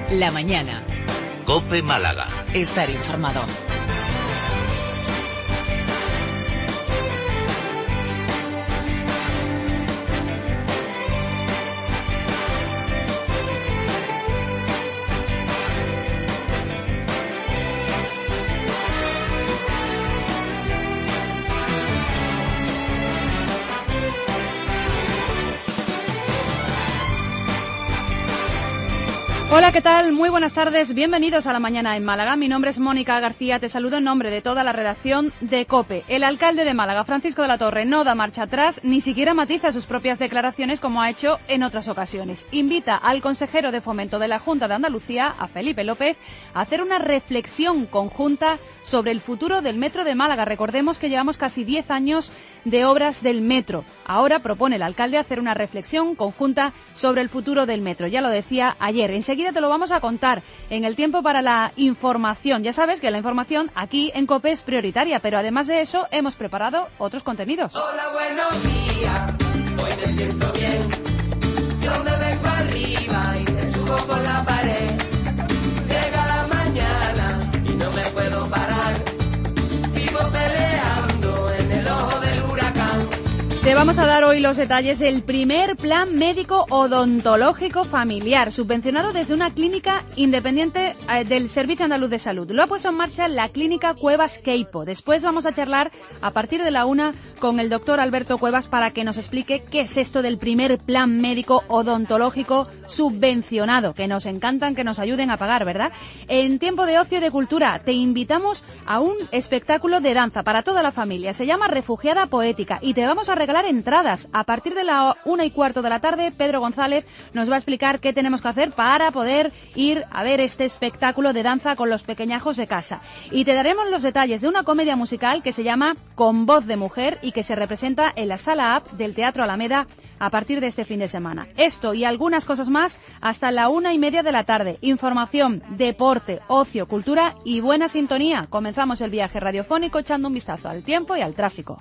La mañana. COPE Málaga. Estar informado. Hola, ¿qué tal? Muy buenas tardes, bienvenidos a La Mañana en Málaga. Mi nombre es Mónica García, te saludo en nombre de toda la redacción de COPE. El alcalde de Málaga, Francisco de la Torre, no da marcha atrás, ni siquiera matiza sus propias declaraciones como ha hecho en otras ocasiones. Invita al consejero de Fomento de la Junta de Andalucía, a Felipe López, a hacer una reflexión conjunta sobre el futuro del metro de Málaga. Recordemos que llevamos casi 10 años de obras del metro. Ahora propone el alcalde hacer una reflexión conjunta sobre el futuro del metro. Ya lo decía ayer. Enseguida te lo vamos a contar en el tiempo para la información. Ya sabes que la información aquí en COPE es prioritaria, pero además de eso hemos preparado otros contenidos. Hola, buenos días, hoy me siento bien. Yo me vengo arriba y me subo por la pared. Llega la mañana y no me puedo parar. Vivo peleando en el ojo del huracán. Te vamos a dar hoy los detalles del primer plan médico odontológico familiar, subvencionado desde una clínica independiente del Servicio Andaluz de Salud. Lo ha puesto en marcha la clínica Cuevas Queipo. Después vamos a charlar a partir de la 1 con el doctor Alberto Cuevas para que nos explique qué es esto del primer plan médico odontológico subvencionado, que nos encantan que nos ayuden a pagar, ¿verdad? En tiempo de ocio y de cultura te invitamos a un espectáculo de danza para toda la familia. Se llama Refugiada Poética y te vamos a regalar entradas. A partir de la 1:15 de la tarde, Pedro González nos va a explicar qué tenemos que hacer para poder ir a ver este espectáculo de danza con los pequeñajos de casa. Y te daremos los detalles de una comedia musical que se llama Con voz de mujer y que se representa en la Sala AP del Teatro Alameda a partir de este fin de semana. Esto y algunas cosas más hasta la 1:30 de la tarde. Información, deporte, ocio, cultura y buena sintonía. Comenzamos el viaje radiofónico echando un vistazo al tiempo y al tráfico.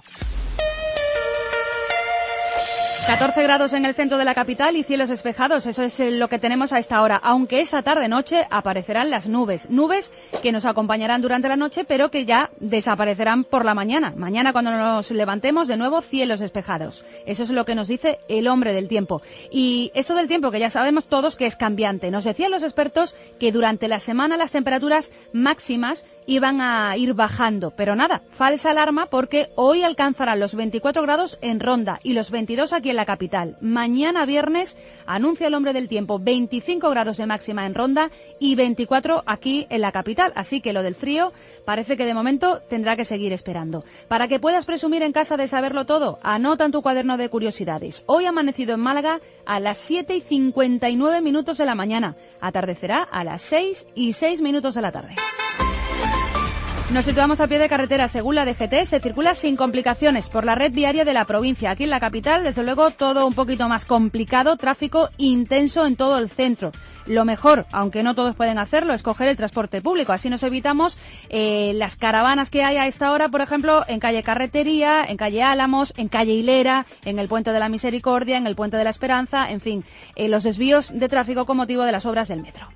14 grados en el centro de la capital y cielos despejados, eso es lo que tenemos a esta hora, aunque esa tarde-noche aparecerán las nubes que nos acompañarán durante la noche, pero que ya desaparecerán por la mañana. Mañana cuando nos levantemos, de nuevo, cielos despejados. Eso es lo que nos dice el hombre del tiempo. Y eso del tiempo, que ya sabemos todos que es cambiante. Nos decían los expertos que durante la semana las temperaturas máximas iban a ir bajando, pero nada, falsa alarma porque hoy alcanzarán los 24 grados en Ronda y los 22 aquí en la capital. Mañana viernes anuncia el hombre del tiempo 25 grados de máxima en Ronda y 24 aquí en la capital, así que lo del frío parece que de momento tendrá que seguir esperando. Para que puedas presumir en casa de saberlo todo, anota en tu cuaderno de curiosidades. Hoy ha amanecido en Málaga a las 7:59 de la mañana, atardecerá a las 6:06 de la tarde. Nos situamos a pie de carretera. Según la DGT, se circula sin complicaciones por la red viaria de la provincia. Aquí en la capital, desde luego, todo un poquito más complicado, tráfico intenso en todo el centro. Lo mejor, aunque no todos pueden hacerlo, es coger el transporte público. Así nos evitamos las caravanas que hay a esta hora, por ejemplo, en calle Carretería, en calle Álamos, en calle Hilera, en el Puente de la Misericordia, en el Puente de la Esperanza, en fin, los desvíos de tráfico con motivo de las obras del metro.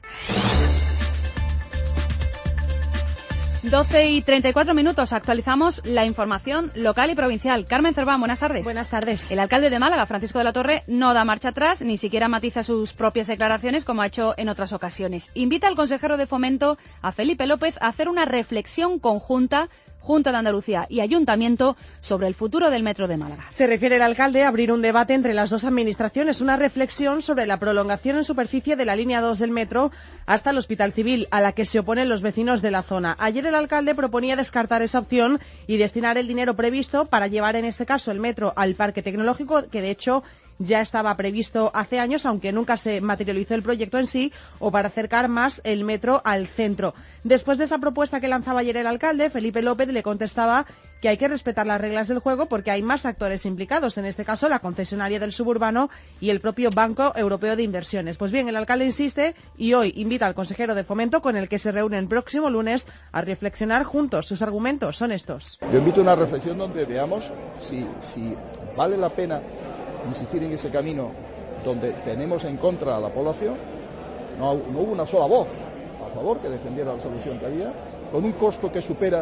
12:34, actualizamos la información local y provincial. Carmen Cerván, buenas tardes. Buenas tardes. El alcalde de Málaga, Francisco de la Torre, no da marcha atrás, ni siquiera matiza sus propias declaraciones como ha hecho en otras ocasiones. Invita al consejero de Fomento, a Felipe López, a hacer una reflexión conjunta, Junta de Andalucía y Ayuntamiento, sobre el futuro del metro de Málaga. Se refiere el alcalde a abrir un debate entre las dos administraciones, una reflexión sobre la prolongación en superficie de la línea 2 del metro hasta el Hospital Civil, a la que se oponen los vecinos de la zona. Ayer el alcalde proponía descartar esa opción y destinar el dinero previsto para llevar, en este caso, el metro al Parque Tecnológico, que de hecho ya estaba previsto hace años, aunque nunca se materializó el proyecto en sí, o para acercar más el metro al centro. Después de esa propuesta que lanzaba ayer el alcalde, Felipe López le contestaba que hay que respetar las reglas del juego porque hay más actores implicados, en este caso la concesionaria del suburbano y el propio Banco Europeo de Inversiones. Pues bien, el alcalde insiste y hoy invita al consejero de Fomento, con el que se reúne el próximo lunes, a reflexionar juntos. Sus argumentos son estos. Yo invito a una reflexión donde veamos si vale la pena insistir en ese camino donde tenemos en contra a la población no hubo una sola voz a favor que defendiera la solución que había, con un costo que supera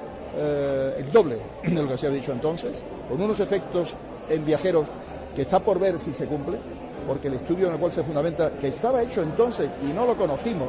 el doble de lo que se había dicho entonces, con unos efectos en viajeros que está por ver si se cumple, porque el estudio en el cual se fundamenta, que estaba hecho entonces y no lo conocimos,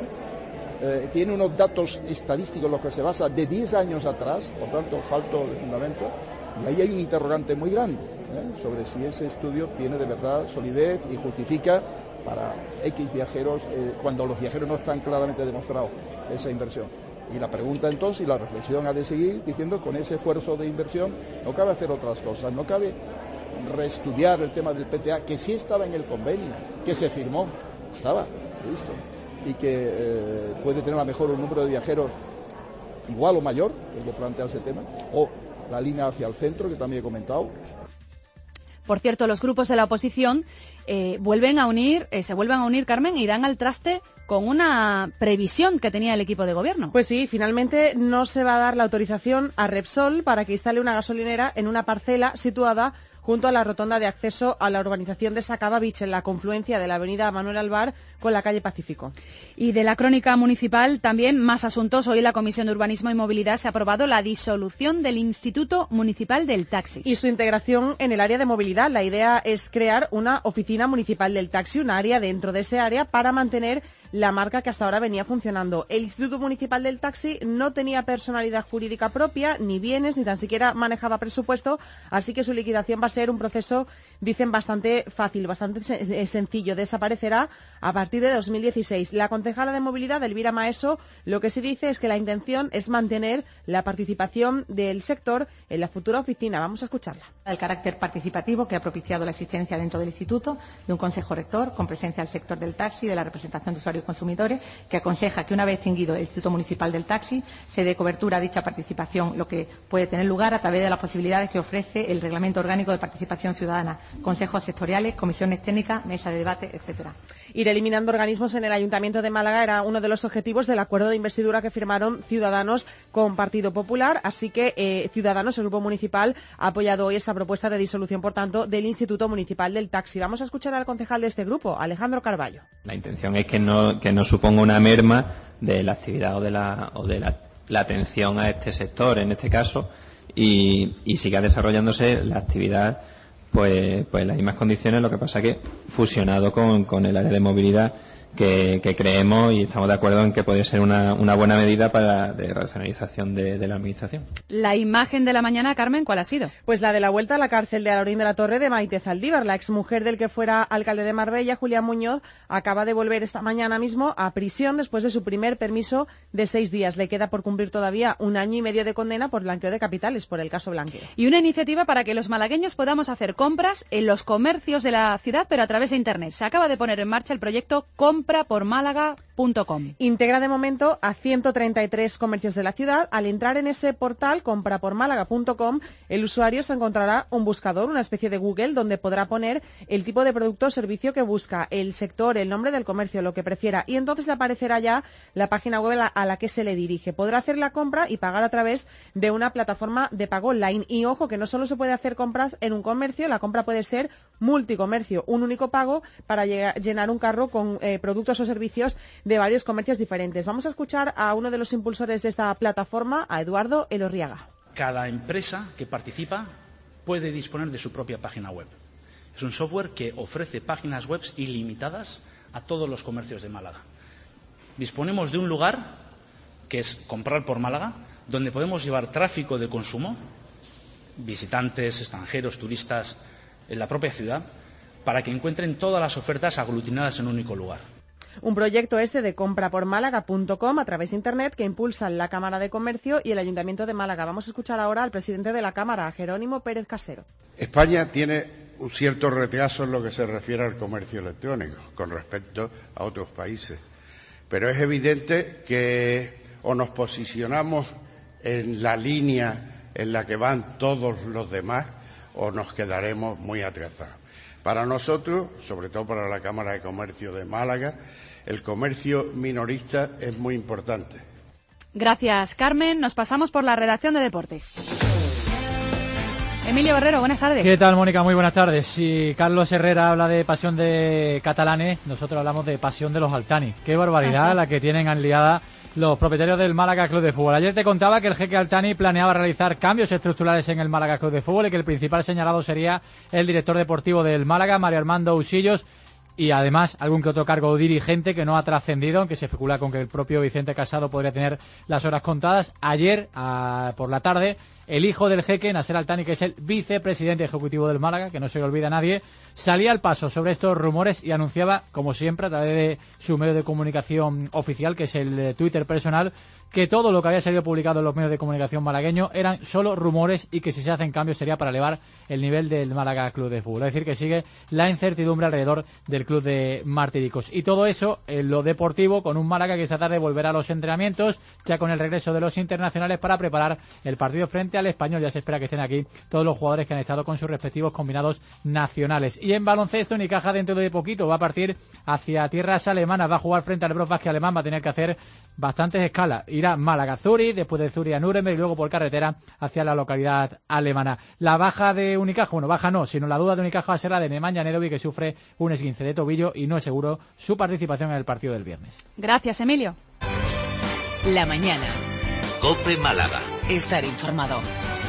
tiene unos datos estadísticos en los que se basa de 10 años atrás, por tanto falto de fundamento, y ahí hay un interrogante muy grande sobre si ese estudio tiene de verdad solidez y justifica para X viajeros, cuando los viajeros no están claramente demostrados esa inversión. Y la pregunta entonces, y la reflexión ha de seguir diciendo, con ese esfuerzo de inversión no cabe hacer otras cosas, no cabe reestudiar el tema del PTA, que sí estaba en el convenio, que se firmó, estaba previsto, y que puede tener a lo mejor un número de viajeros igual o mayor, que es lo que plantea ese tema, o la línea hacia el centro, que también he comentado. Por cierto, los grupos de la oposición se vuelven a unir, Carmen, y dan al traste con una previsión que tenía el equipo de gobierno. Pues sí, finalmente no se va a dar la autorización a Repsol para que instale una gasolinera en una parcela situada junto a la rotonda de acceso a la urbanización de Sacabavich, en la confluencia de la avenida Manuel Alvar con la calle Pacífico. Y de la crónica municipal, también más asuntos. Hoy la Comisión de Urbanismo y Movilidad se ha aprobado la disolución del Instituto Municipal del Taxi. Y su integración en el área de movilidad. La idea es crear una oficina municipal del taxi, un área dentro de ese área para mantener la marca que hasta ahora venía funcionando. El Instituto Municipal del Taxi no tenía personalidad jurídica propia, ni bienes, ni tan siquiera manejaba presupuesto, así que su liquidación va a ser un proceso, dicen, bastante fácil, bastante sencillo. Desaparecerá a partir de 2016. La concejala de movilidad, Elvira Maeso, lo que sí dice es que la intención es mantener la participación del sector en la futura oficina. Vamos a escucharla. El carácter participativo que ha propiciado la existencia dentro del Instituto de un Consejo Rector con presencia del sector del taxi, de la representación de usuarios y consumidores, que aconseja que una vez extinguido el Instituto Municipal del Taxi se dé cobertura a dicha participación, lo que puede tener lugar a través de las posibilidades que ofrece el Reglamento Orgánico de Participación Ciudadana, consejos sectoriales, comisiones técnicas, mesa de debate, etcétera. Ir eliminando organismos en el Ayuntamiento de Málaga era uno de los objetivos del acuerdo de investidura que firmaron Ciudadanos con Partido Popular, así que Ciudadanos, el Grupo Municipal, ha apoyado hoy esa propuesta de disolución, por tanto, del Instituto Municipal del Taxi. Vamos a escuchar al concejal de este grupo, Alejandro Carballo. La intención es que no suponga una merma de la actividad o de la atención a este sector, en este caso, y siga desarrollándose la actividad pues en las mismas condiciones. Lo que pasa que fusionado con el área de movilidad que creemos y estamos de acuerdo en que puede ser una buena medida de racionalización de la administración. La imagen de la mañana, Carmen, ¿cuál ha sido? Pues la de la vuelta a la cárcel de Alaurín de la Torre de Maite Zaldívar. La exmujer del que fuera alcalde de Marbella, Julián Muñoz, acaba de volver esta mañana mismo a prisión después de su primer permiso de 6 días. Le queda por cumplir todavía 1 año y medio de condena por blanqueo de capitales, por el caso Blanqueo. Y una iniciativa para que los malagueños podamos hacer compras en los comercios de la ciudad, pero a través de Internet. Se acaba de poner en marcha el proyecto comprapormálaga.com. Integra de momento a 133 comercios de la ciudad. Al entrar en ese portal, comprapormálaga.com, el usuario se encontrará un buscador, una especie de Google, donde podrá poner el tipo de producto o servicio que busca, el sector, el nombre del comercio, lo que prefiera, y entonces le aparecerá ya la página web a la que se le dirige. Podrá hacer la compra y pagar a través de una plataforma de pago online. Y ojo, que no solo se puede hacer compras en un comercio, la compra puede ser multicomercio, un único pago para llenar un carro con productos o servicios de varios comercios diferentes. Vamos a escuchar a uno de los impulsores de esta plataforma, a Eduardo Elorriaga. Cada empresa que participa puede disponer de su propia página web. Es un software que ofrece páginas web ilimitadas a todos los comercios de Málaga. Disponemos de un lugar, que es Comprar por Málaga, donde podemos llevar tráfico de consumo, visitantes, extranjeros, turistas, en la propia ciudad, para que encuentren todas las ofertas aglutinadas en un único lugar. Un proyecto este de comprapormálaga.com a través de Internet que impulsan la Cámara de Comercio y el Ayuntamiento de Málaga. Vamos a escuchar ahora al presidente de la Cámara, Jerónimo Pérez Casero. España tiene un cierto retraso en lo que se refiere al comercio electrónico con respecto a otros países. Pero es evidente que o nos posicionamos en la línea en la que van todos los demás o nos quedaremos muy atrasados. Para nosotros, sobre todo para la Cámara de Comercio de Málaga, el comercio minorista es muy importante. Gracias, Carmen. Nos pasamos por la redacción de deportes. Emilio Barrero, buenas tardes. ¿Qué tal, Mónica? Muy buenas tardes. Si Carlos Herrera habla de pasión de catalanes, nosotros hablamos de pasión de los Altani. Qué barbaridad la que tienen aliada los propietarios del Málaga Club de Fútbol. Ayer te contaba que el jeque Altani planeaba realizar cambios estructurales en el Málaga Club de Fútbol y que el principal señalado sería el director deportivo del Málaga, Mario Armando Usillos, y además algún que otro cargo dirigente que no ha trascendido, aunque se especula con que el propio Vicente Casado podría tener las horas contadas. Ayer, por la tarde, el hijo del jeque, Nasser Altani, que es el vicepresidente ejecutivo del Málaga, que no se le olvida a nadie, salía al paso sobre estos rumores y anunciaba, como siempre, a través de su medio de comunicación oficial, que es el Twitter personal, que todo lo que había salido publicado en los medios de comunicación malagueños eran solo rumores y que si se hacen cambios sería para elevar el nivel del Málaga Club de Fútbol. Es decir, que sigue la incertidumbre alrededor del club de Martiricos. Y todo eso en lo deportivo, con un Málaga que esta tarde volverá a los entrenamientos, ya con el regreso de los internacionales para preparar el partido frente al Español. Ya se espera que estén aquí todos los jugadores que han estado con sus respectivos combinados nacionales. Y en baloncesto, Unicaja dentro de poquito va a partir hacia tierras alemanas, va a jugar frente al Brose Basket alemán, va a tener que hacer bastantes escalas. Irá Málaga-Zurich, después de Zurich a Nuremberg y luego por carretera hacia la localidad alemana. La baja de Unicaja, bueno, baja no, sino la duda de Unicaja va a ser la de Nemanja Nedovic, que sufre un esguince de tobillo y no es seguro su participación en el partido del viernes. Gracias, Emilio. La mañana. COPE Málaga. Estar informado.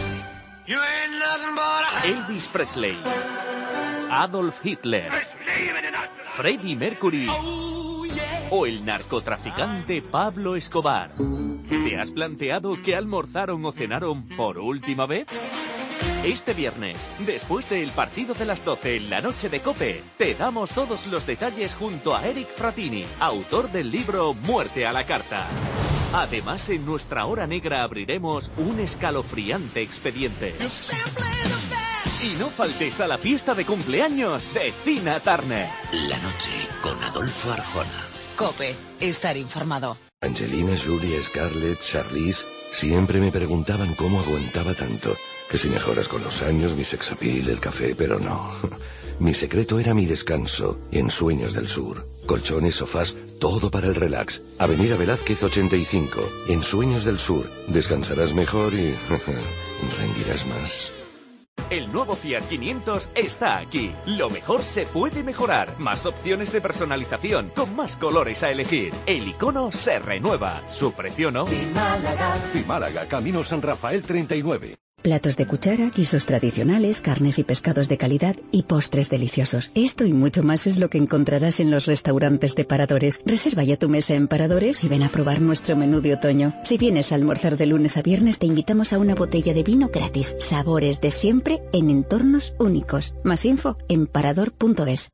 Elvis Presley, Adolf Hitler, Freddie Mercury o el narcotraficante Pablo Escobar. ¿Te has planteado qué almorzaron o cenaron por última vez? Este viernes, después del partido de las 12 en la noche de COPE, te damos todos los detalles junto a Eric Fratini, autor del libro Muerte a la Carta. Además, en nuestra hora negra abriremos un escalofriante expediente. Y no faltes a la fiesta de cumpleaños de Tina Turner. La noche con Adolfo Arjona. COPE. Estar informado. Angelina, Julia, Scarlett, Charlize, siempre me preguntaban cómo aguantaba tanto. Que si mejoras con los años, mi sex appeal, el café, pero no. Mi secreto era mi descanso en Sueños del Sur. Colchones, sofás, todo para el relax. Avenida Velázquez 85. En Sueños del Sur. Descansarás mejor y rendirás más. El nuevo Fiat 500 está aquí. Lo mejor se puede mejorar. Más opciones de personalización, con más colores a elegir. El icono se renueva. Su precio no. Cimálaga, Camino San Rafael 39. Platos de cuchara, guisos tradicionales, carnes y pescados de calidad y postres deliciosos. Esto y mucho más es lo que encontrarás en los restaurantes de Paradores. Reserva ya tu mesa en Paradores y ven a probar nuestro menú de otoño. Si vienes a almorzar de lunes a viernes, te invitamos a una botella de vino gratis. Sabores de siempre en entornos únicos. Más info en parador.es.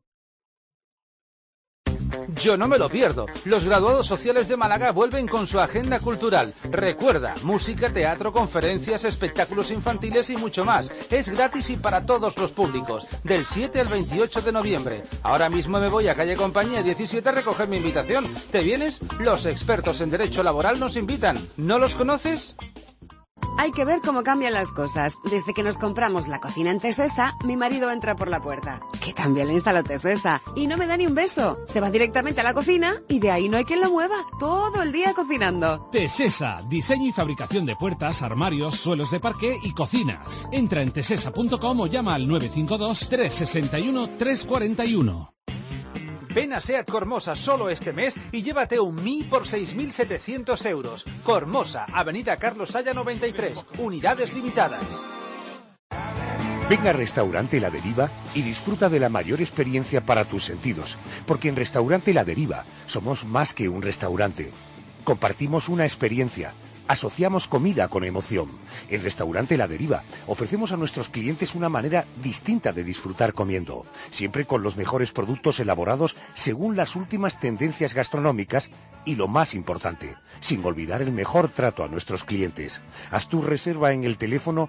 Yo no me lo pierdo. Los graduados sociales de Málaga vuelven con su agenda cultural. Recuerda, música, teatro, conferencias, espectáculos infantiles y mucho más. Es gratis y para todos los públicos. Del 7 al 28 de noviembre. Ahora mismo me voy a calle Compañía 17 a recoger mi invitación. ¿Te vienes? Los expertos en derecho laboral nos invitan. ¿No los conoces? Hay que ver cómo cambian las cosas. Desde que nos compramos la cocina en Tesesa, mi marido entra por la puerta, que también le instaló Tesesa, y no me da ni un beso. Se va directamente a la cocina y de ahí no hay quien lo mueva. Todo el día cocinando. Tesesa, diseño y fabricación de puertas, armarios, suelos de parqué y cocinas. Entra en tesesa.com o llama al 952 361 341. Ven a SEAT Cormosa solo este mes y llévate un Mi por 6.700 euros. Cormosa, Avenida Carlos Saya 93, unidades limitadas. Ven a Restaurante La Deriva y disfruta de la mayor experiencia para tus sentidos, porque en Restaurante La Deriva somos más que un restaurante. Compartimos una experiencia. Asociamos comida con emoción. En Restaurante La Deriva ofrecemos a nuestros clientes una manera distinta de disfrutar comiendo, siempre con los mejores productos elaborados según las últimas tendencias gastronómicas y, lo más importante, sin olvidar el mejor trato a nuestros clientes. Haz tu reserva en el teléfono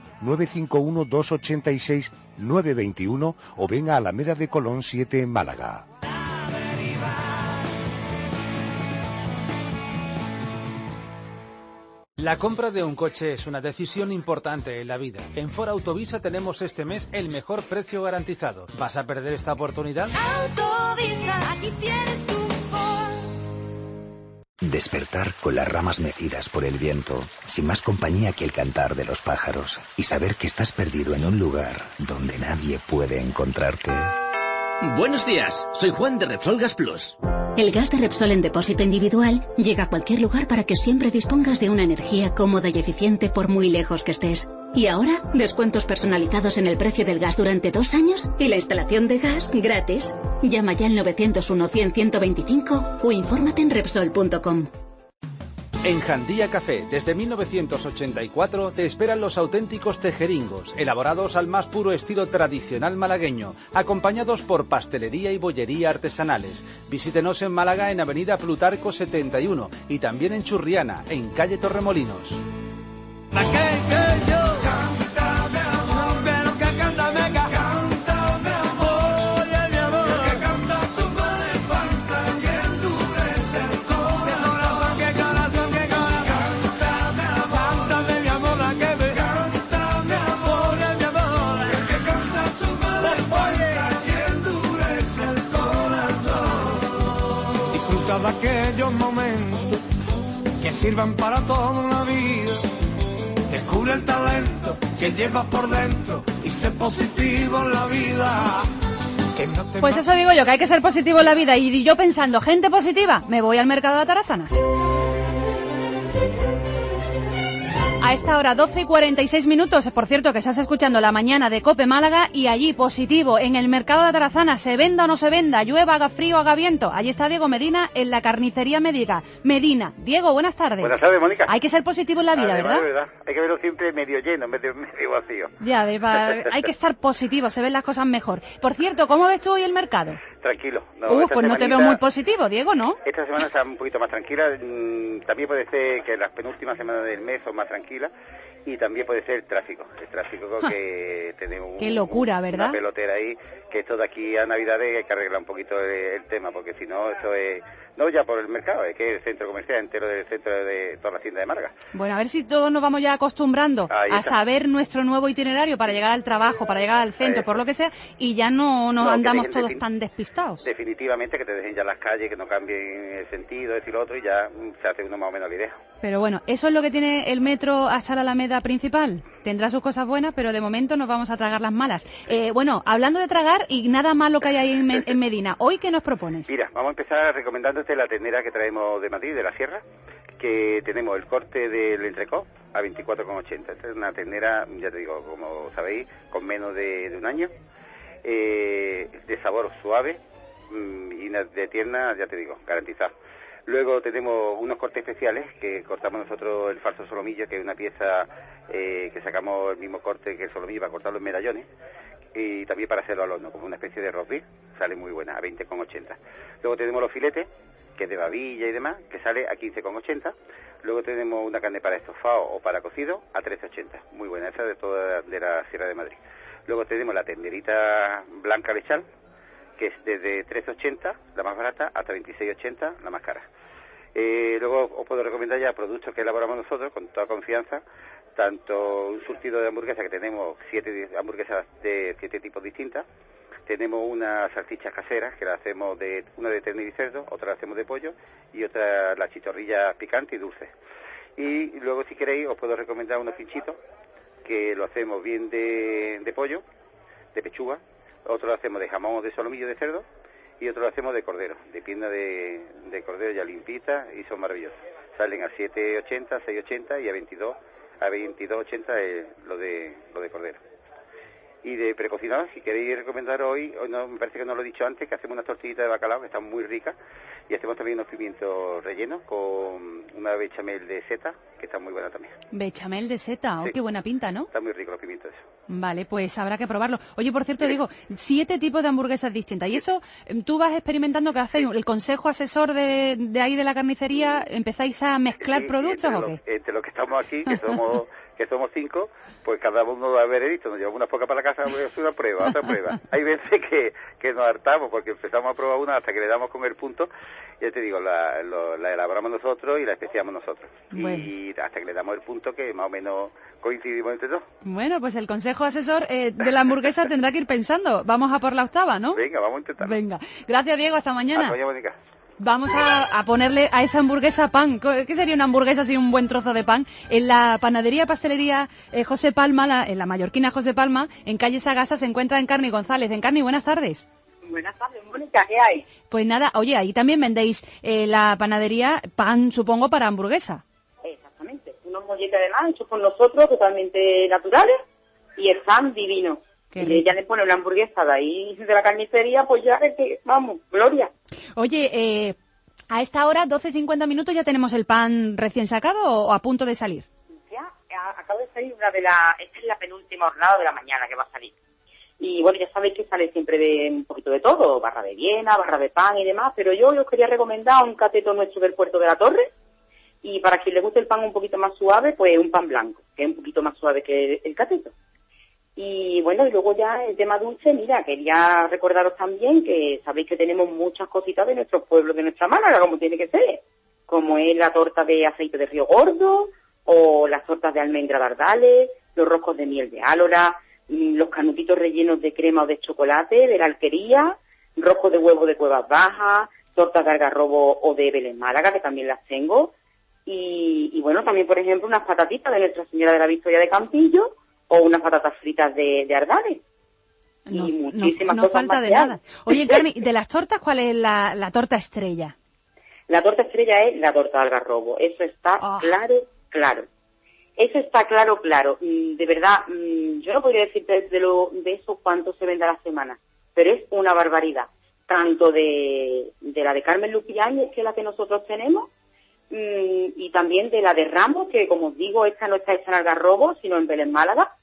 951-286-921 o ven a Alameda de Colón 7 en Málaga. La compra de un coche es una decisión importante en la vida. En Ford Autovisa tenemos este mes el mejor precio garantizado. ¿Vas a perder esta oportunidad? Autovisa, aquí tienes tu Despertar con las ramas mecidas por el viento, sin más compañía que el cantar de los pájaros, y saber que estás perdido en un lugar donde nadie puede encontrarte. Buenos días, soy Juan de Repsol Gas Plus. El gas de Repsol en depósito individual llega a cualquier lugar para que siempre dispongas de una energía cómoda y eficiente por muy lejos que estés. Y ahora, descuentos personalizados en el precio del gas durante 2 años y la instalación de gas gratis. Llama ya al 901-100-125 o infórmate en Repsol.com. En Jandía Café, desde 1984, te esperan los auténticos tejeringos, elaborados al más puro estilo tradicional malagueño, acompañados por pastelería y bollería artesanales. Visítenos en Málaga en Avenida Plutarco 71 y también en Churriana, en calle Torremolinos. De aquellos momentos que sirvan para toda una vida. Descubre el talento que llevas por dentro y sé positivo en la vida. Pues eso digo yo, que hay que ser positivo en la vida. Y yo pensando, gente positiva, me voy al mercado de Atarazanas. A esta hora, 12:46. Por cierto, que estás escuchando La Mañana de COPE Málaga, y allí, positivo, en el mercado de Atarazanas, se venda o no se venda, llueva, haga frío, haga viento. Allí está Diego Medina, en la carnicería Medina. Diego, buenas tardes. Buenas tardes, Mónica. Hay que ser positivo en la vida, Además, ¿verdad? Hay que verlo siempre medio lleno, medio vacío. Ya, hay que estar positivo, se ven las cosas mejor. Por cierto, ¿cómo ves tú hoy el mercado? Tranquilo. Pues no te veo muy positivo, Diego, ¿no? Esta semana está un poquito más tranquila. También puede ser que las penúltimas semanas del mes son más tranquilas. Y también puede ser el tráfico que tenemos qué locura, ¿verdad? Una pelotera ahí, que esto de aquí a Navidades hay que arreglar un poquito el tema, porque si no, esto es, no ya por el mercado, es que el centro comercial entero del centro de toda la tienda de Málaga. Bueno, a ver si todos nos vamos ya acostumbrando a saber nuestro nuevo itinerario para llegar al trabajo, para llegar al centro, por lo que sea, y ya no andamos todos tan despistados. Definitivamente, que te dejen ya las calles, que no cambien el sentido, esto y lo otro, y ya se hace uno más o menos la idea. Pero bueno, eso es lo que tiene el metro hasta la Alameda principal. Tendrá sus cosas buenas, pero de momento nos vamos a tragar las malas. Bueno, hablando de tragar y nada malo que hay ahí en Medina, ¿hoy qué nos propones? Mira, vamos a empezar recomendándote la ternera que traemos de Madrid, de la Sierra, que tenemos el corte del entrecot a 24,80. Esta es una ternera, ya te digo, como sabéis, con menos de un año, de sabor suave y de tierna, ya te digo, garantizado. Luego tenemos unos cortes especiales que cortamos nosotros el falso solomillo, que es una pieza que sacamos el mismo corte que el solomillo para cortarlo en medallones, y también para hacerlo al horno, como una especie de roast beef, sale muy buena, a 20,80. Luego tenemos los filetes, que es de babilla y demás, que sale a 15,80. Luego tenemos una carne para estofado o para cocido a 13,80. Muy buena, esa de toda de la Sierra de Madrid. Luego tenemos la tenderita blanca lechal, que es desde 13,80, la más barata, hasta 26,80, la más cara. Luego os puedo recomendar ya productos que elaboramos nosotros con toda confianza, tanto un surtido de hamburguesas, que tenemos 7 hamburguesas de 7 tipos distintas. Tenemos unas salchichas caseras, que las hacemos una de ternera y cerdo, otra la hacemos de pollo, y otra la chichorrilla picante y dulce. Y luego, si queréis, os puedo recomendar unos pinchitos, que lo hacemos bien de pollo, de pechuga, otro lo hacemos de jamón o de solomillo de cerdo, y otro lo hacemos de cordero, de pierna de cordero ya limpita, y son maravillosos. Salen a 7,80, 6,80 y a 22,80 lo de cordero. Y de precocinado, si queréis recomendar hoy no, me parece que no lo he dicho antes, que hacemos unas tortillitas de bacalao que están muy ricas, y hacemos también unos pimientos rellenos con una bechamel de seta, que está muy buena también. Bechamel de seta, sí. Qué buena pinta, ¿no? Está muy rico los pimientos. Vale, pues habrá que probarlo. Oye, por cierto, digo, 7 tipos de hamburguesas distintas. ¿Y eso tú vas experimentando? ¿Qué hacéis? ¿El consejo asesor de ahí de la carnicería? ¿Empezáis a mezclar productos o qué? Entre los que estamos aquí, que somos 5, pues cada uno va a ver esto, nos llevamos unas pocas para la casa, voy a hacer una prueba, otra prueba. Hay veces que nos hartamos porque empezamos a probar una hasta que le damos con el punto, ya te digo, la elaboramos nosotros y la especiamos nosotros. Bueno. Y hasta que le damos el punto que más o menos coincidimos entre todos. Bueno, pues el consejo asesor de la hamburguesa tendrá que ir pensando. Vamos a por la octava, ¿no? Venga, vamos a intentarlo. Venga. Gracias, Diego. Hasta mañana. Hasta mañana, Mónica. Vamos a ponerle a esa hamburguesa pan. ¿Qué sería una hamburguesa sin un buen trozo de pan? En la panadería pastelería José Palma, en la mallorquina José Palma, en calle Sagasta, se encuentra Encarni González. Encarni, buenas tardes. Buenas tardes, Mónica, ¿qué hay? Pues nada, oye, ahí también vendéis la panadería pan, supongo, para hamburguesa. Exactamente, unos molletes además hechos por nosotros, totalmente naturales, y están divinos. Y ya le pone la hamburguesa de ahí de la carnicería, pues ya es que, vamos, gloria. Oye, a esta hora, 12:50 minutos, ¿ya tenemos el pan recién sacado o a punto de salir? Ya, acabo de salir esta es la penúltima jornada de la mañana que va a salir. Y bueno, ya sabéis que sale siempre de un poquito de todo, barra de Viena, barra de pan y demás, pero yo os quería recomendar un cateto nuestro del Puerto de la Torre, y para quien le guste el pan un poquito más suave, pues un pan blanco, que es un poquito más suave que el cateto. Y bueno, y luego ya el tema dulce, mira, quería recordaros también que sabéis que tenemos muchas cositas de nuestros pueblos, de nuestra Málaga, como tiene que ser, como es la torta de aceite de río gordo, o las tortas de almendra de Ardales, los roscos de miel de Álora, los canutitos rellenos de crema o de chocolate de la Alquería, roscos de huevo de Cuevas Bajas, tortas de algarrobo o de Belén Málaga, que también las tengo, y bueno, también por ejemplo unas patatitas de Nuestra Señora de la Victoria de Campillo, o unas patatas fritas de Ardales. Y muchísimas cosas falta más de que hay. nada. Oye, Carmen, de las tortas, ¿cuál es la torta estrella? La torta estrella es la torta de algarrobo. Eso está claro. Eso está claro. De verdad, yo no podría decirte de eso cuánto se vende a la semana, pero es una barbaridad. Tanto de la de Carmen Lupiáñez, que es la que nosotros tenemos, y también de la de Ramos, que como os digo, esta no está hecha en algarrobo, sino en Belén Málaga,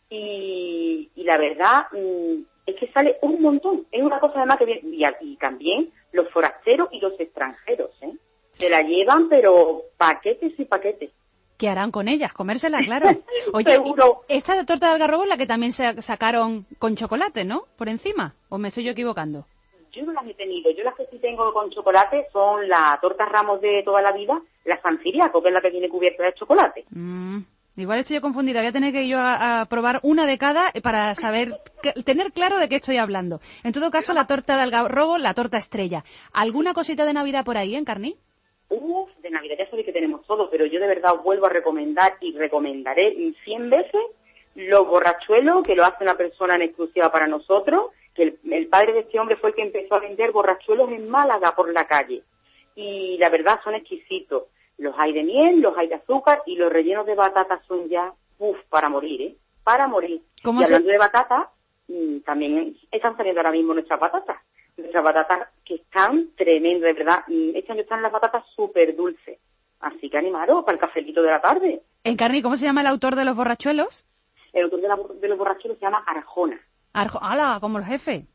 y la verdad es que sale un montón, es una cosa además que viene, y también los forasteros y los extranjeros, se la llevan, pero paquetes y paquetes. ¿Qué harán con ellas? Comérselas, claro. Oye, Seguro. Esta de torta de algarrobo es la que también se sacaron con chocolate, ¿no? Por encima, ¿o me estoy yo equivocando? Yo no las he tenido, yo las que sí tengo con chocolate son la torta Ramos de toda la vida, la San Ciriaco, que es la que viene cubierta de chocolate. Igual estoy yo confundida, voy a tener que ir yo a probar una de cada para saber, tener claro de qué estoy hablando. En todo caso, la torta de algarrobo, la torta estrella. ¿Alguna cosita de Navidad por ahí, Encarni? De Navidad ya sabéis que tenemos todo, pero yo de verdad os vuelvo a recomendar y recomendaré 100 veces los borrachuelos, que lo hace una persona en exclusiva para nosotros, que el padre de este hombre fue el que empezó a vender borrachuelos en Málaga por la calle. Y la verdad son exquisitos. Los hay de miel, los hay de azúcar y los rellenos de batata son ya, para morir, para morir. Y hablando de batata, también están saliendo ahora mismo nuestras batatas que están tremendas, de verdad. Este año están las batatas súper dulces. Así que animaros para el cafelito de la tarde. Encarni, ¿cómo se llama el autor de los borrachuelos? El autor de los borrachuelos se llama Arjona. ¡Hala! Como el jefe.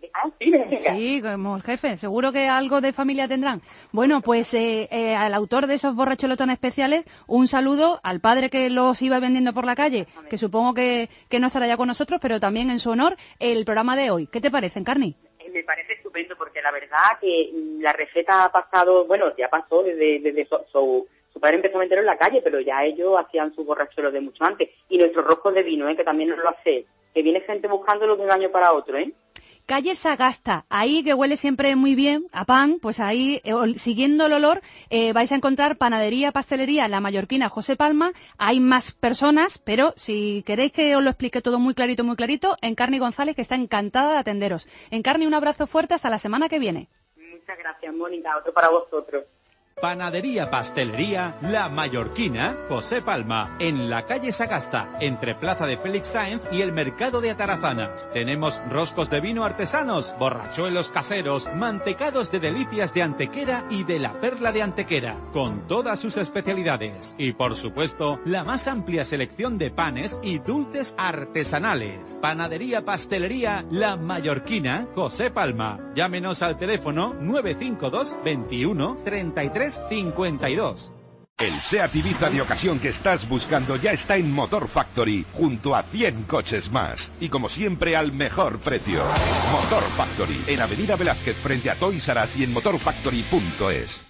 Sí, como el jefe. Seguro que algo de familia tendrán. Bueno, pues al autor de esos borrachuelos tan especiales, un saludo al padre que los iba vendiendo por la calle, que supongo que no estará ya con nosotros, pero también en su honor, el programa de hoy. ¿Qué te parece, Encarni? Me parece estupendo, porque la verdad que la receta ha pasado, ya pasó desde su padre empezó a venderlo en la calle, pero ya ellos hacían sus borrachuelos de mucho antes. Y nuestros roscos de vino, que también nos lo hace, que viene gente buscándolo de un año para otro, Calle Sagasta, ahí que huele siempre muy bien a pan, pues ahí, siguiendo el olor, vais a encontrar panadería, pastelería, la mallorquina José Palma. Hay más personas, pero si queréis que os lo explique todo muy clarito, Encarni González, que está encantada de atenderos. Encarni, un abrazo fuerte, hasta la semana que viene. Muchas gracias, Mónica, otro para vosotros. Panadería Pastelería La Mallorquina José Palma, en la calle Sagasta, entre Plaza de Félix Sáenz y el Mercado de Atarazanas. Tenemos roscos de vino artesanos, borrachuelos caseros, mantecados de delicias de Antequera y de la Perla de Antequera, con todas sus especialidades. Y por supuesto, la más amplia selección de panes y dulces artesanales. Panadería Pastelería La Mallorquina José Palma. Llámenos al teléfono 952 21 33 52. El SEAT Ibiza de ocasión que estás buscando ya está en Motor Factory, junto a 100 coches más. Y como siempre, al mejor precio. Motor Factory, en Avenida Velázquez, frente a Toys R Us y en motorfactory.es.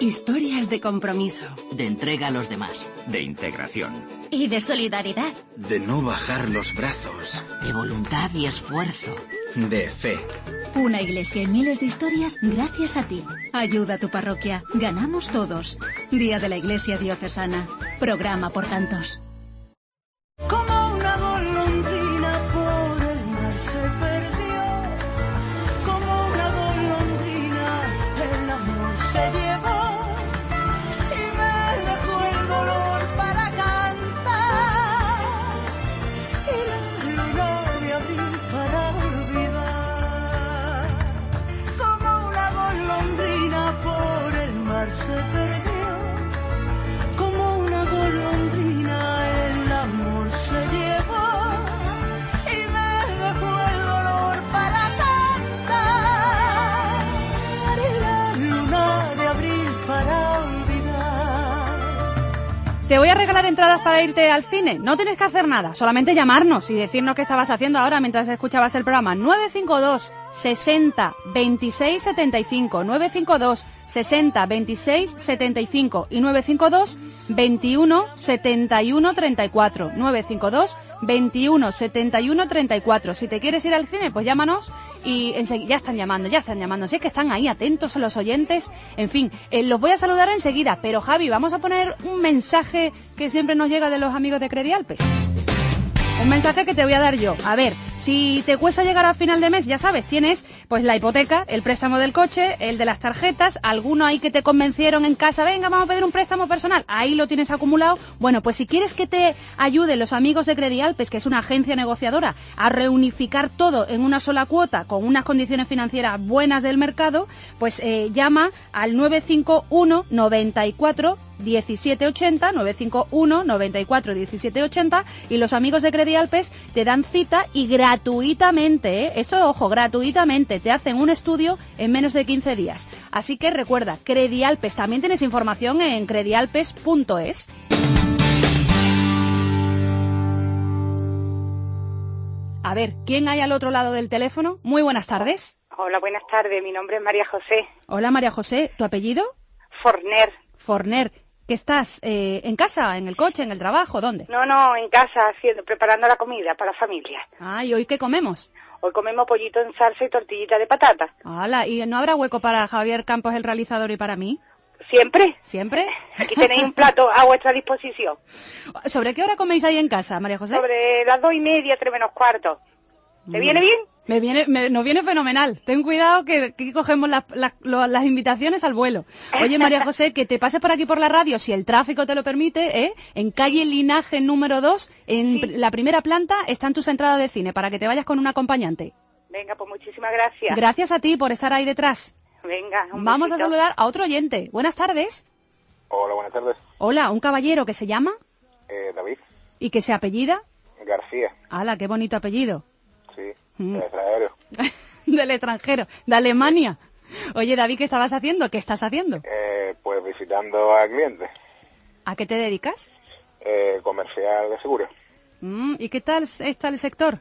Historias de compromiso. De entrega a los demás. De integración. Y de solidaridad. De no bajar los brazos. De voluntad y esfuerzo. De fe. Una iglesia y miles de historias gracias a ti. Ayuda a tu parroquia. Ganamos todos. Día de la Iglesia Diocesana. Programa por tantos. Como una golondrina por el mar se perdió. Como una golondrina el amor se llevó. Y me dejó el dolor para cantar. Y la luna de abril para olvidar. Como una golondrina por el mar se perdió. Como una golondrina el amor se llevó y me dejó el dolor para cantar y la luna de abril para olvidar. Te voy a regalar entradas para irte al cine. No tienes que hacer nada, solamente llamarnos y decirnos qué estabas haciendo ahora mientras escuchabas el programa. 952 60 26 75, 952 60 26 75 y 952 21 71 34, 952 21 71 34. Si te quieres ir al cine, pues llámanos y enseguida ya están llamando. Si es que están ahí atentos los oyentes. En fin, los voy a saludar enseguida, pero Javi, vamos a poner un mensaje que siempre nos llega de los amigos de Credialpes. Un mensaje que te voy a dar yo. A ver, si te cuesta llegar a final de mes, ya sabes, tienes pues la hipoteca, el préstamo del coche, el de las tarjetas, alguno ahí que te convencieron en casa, venga, vamos a pedir un préstamo personal, ahí lo tienes acumulado. Bueno, pues si quieres que te ayuden los amigos de Credialpes, que es una agencia negociadora, a reunificar todo en una sola cuota, con unas condiciones financieras buenas del mercado, pues llama al 951 94 1780, 951 94 1780 y los amigos de Credialpes te dan cita y gratuitamente, esto ojo, gratuitamente te hacen un estudio en menos de 15 días. Así que recuerda, Credialpes, también tienes información en credialpes.es. A ver, ¿quién hay al otro lado del teléfono? Muy buenas tardes. Hola, buenas tardes, mi nombre es María José. Hola María José, ¿tu apellido? Forner. Forner. ¿Qué estás? ¿En casa, en el coche, en el trabajo? ¿Dónde? No, en casa, preparando la comida para la familia. Ah, ¿y hoy qué comemos? Hoy comemos pollito en salsa y tortillita de patata. ¡Hala! ¿Y no habrá hueco para Javier Campos, el realizador, y para mí? ¿Siempre? ¿Siempre? Aquí tenéis un plato a vuestra disposición. ¿Sobre qué hora coméis ahí en casa, María José? Sobre las 2:30, 3 menos cuarto. ¿Te viene bien? Nos viene fenomenal. Ten cuidado que cogemos las invitaciones al vuelo. Oye, María José, que te pases por aquí por la radio, si el tráfico te lo permite, en calle Linaje número 2, en la primera planta, están tus entradas de cine, para que te vayas con un acompañante. Venga, pues muchísimas gracias. Gracias a ti por estar ahí detrás. Venga, Vamos a saludar a otro oyente. Buenas tardes. Hola, buenas tardes. Hola, un caballero que se llama... David. ¿Y que se apellida? García. ¡Hala, qué bonito apellido! Sí, del extranjero. Del extranjero, de Alemania. Oye, David, ¿qué estabas haciendo? ¿Qué estás haciendo? Pues visitando a clientes. ¿A qué te dedicas? Comercial de seguros. ¿Y qué tal está el sector?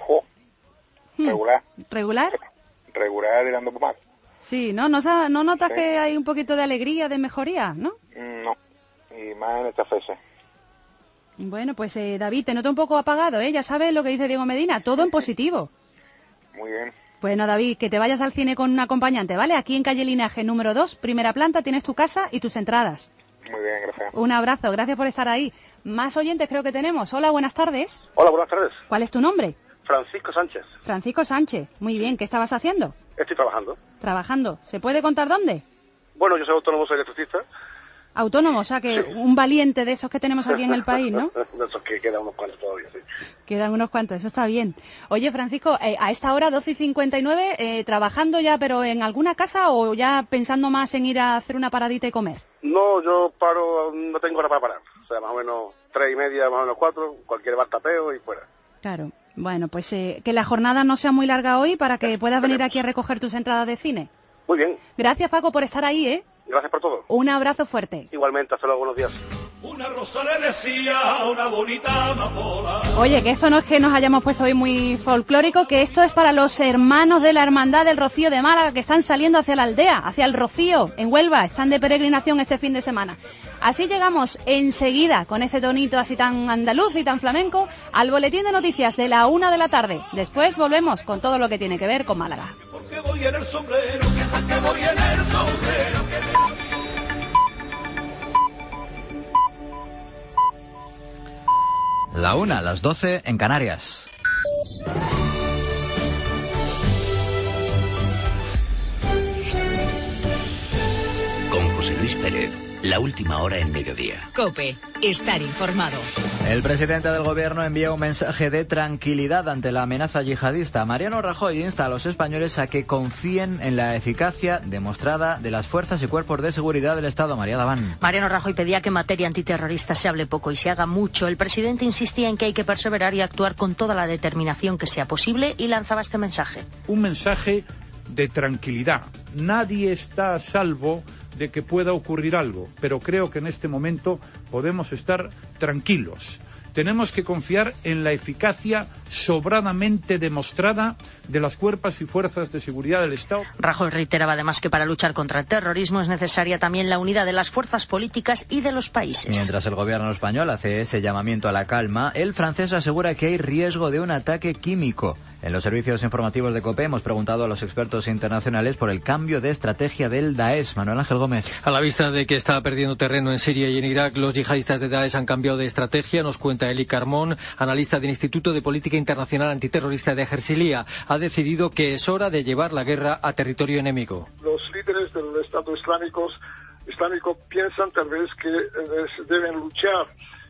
Regular. ¿Regular? Regular y dando por mal. Sí, ¿no? ¿No notas que hay un poquito de alegría, de mejoría, no? No, y más en esta fecha. Bueno, pues David, te noto un poco apagado, ¿eh? Ya sabes lo que dice Diego Medina, todo en positivo. Muy bien. Bueno, David, que te vayas al cine con un acompañante, ¿vale? Aquí en calle Linaje número 2, primera planta, tienes tu casa y tus entradas. Muy bien, gracias. Un abrazo, gracias por estar ahí. Más oyentes creo que tenemos. Hola, buenas tardes. Hola, buenas tardes. ¿Cuál es tu nombre? Francisco Sánchez. Francisco Sánchez. Muy bien, ¿qué estabas haciendo? Estoy trabajando. Trabajando. ¿Se puede contar dónde? Bueno, yo soy autónomo, soy electricista. Autónomo, o sea que sí. Un valiente de esos que tenemos aquí en el país, ¿no? De esos que quedan unos cuantos todavía, sí. Quedan unos cuantos, eso está bien. Oye, Francisco, a esta hora, 12:59, ¿trabajando ya, pero en alguna casa o ya pensando más en ir a hacer una paradita y comer? No, yo paro, no tengo hora para parar. O sea, más o menos 3:30, más o menos 4, cualquier bar tapeo y fuera. Claro. Bueno, pues que la jornada no sea muy larga hoy para que puedas venir aquí a recoger tus entradas de cine. Muy bien. Gracias, Paco, por estar ahí, ¿eh? Gracias por todo. Un abrazo fuerte. Igualmente, hasta luego, buenos días. Una rosa le decía a una bonita amapola. Oye, que esto no es que nos hayamos puesto hoy muy folclórico, que esto es para los hermanos de la Hermandad del Rocío de Málaga que están saliendo hacia la aldea, hacia el Rocío, en Huelva. Están de peregrinación ese fin de semana. Así llegamos enseguida, con ese tonito así tan andaluz y tan flamenco, al boletín de noticias de la 1 de la tarde. Después volvemos con todo lo que tiene que ver con Málaga. Porque voy en el sombrero, que voy en el sombrero. La 1, las 12 en Canarias. Con José Luis Pérez, la última hora en mediodía. COPE, estar informado. El presidente del gobierno envía un mensaje de tranquilidad ante la amenaza yihadista. Mariano Rajoy insta a los españoles a que confíen en la eficacia demostrada de las fuerzas y cuerpos de seguridad del Estado. María Daván. Mariano Rajoy pedía que en materia antiterrorista se hable poco y se haga mucho. El presidente insistía en que hay que perseverar y actuar con toda la determinación que sea posible y lanzaba este mensaje. Un mensaje de tranquilidad. Nadie está a salvo de que pueda ocurrir algo, pero creo que en este momento podemos estar tranquilos. Tenemos que confiar en la eficacia sobradamente demostrada de las cuerpos y fuerzas de seguridad del Estado. Rajoy reiteraba además que para luchar contra el terrorismo es necesaria también la unidad de las fuerzas políticas y de los países. Mientras el gobierno español hace ese llamamiento a la calma, el francés asegura que hay riesgo de un ataque químico. En los servicios informativos de COPE hemos preguntado a los expertos internacionales por el cambio de estrategia del Daesh. Manuel Ángel Gómez. A la vista de que está perdiendo terreno en Siria y en Irak, los yihadistas de Daesh han cambiado de estrategia, nos cuenta Eli Carmón, analista del Instituto de Política Internacional Antiterrorista de Jersilia. Ha decidido que es hora de llevar la guerra a territorio enemigo. Los líderes del Estado Islámico piensan tal vez que deben luchar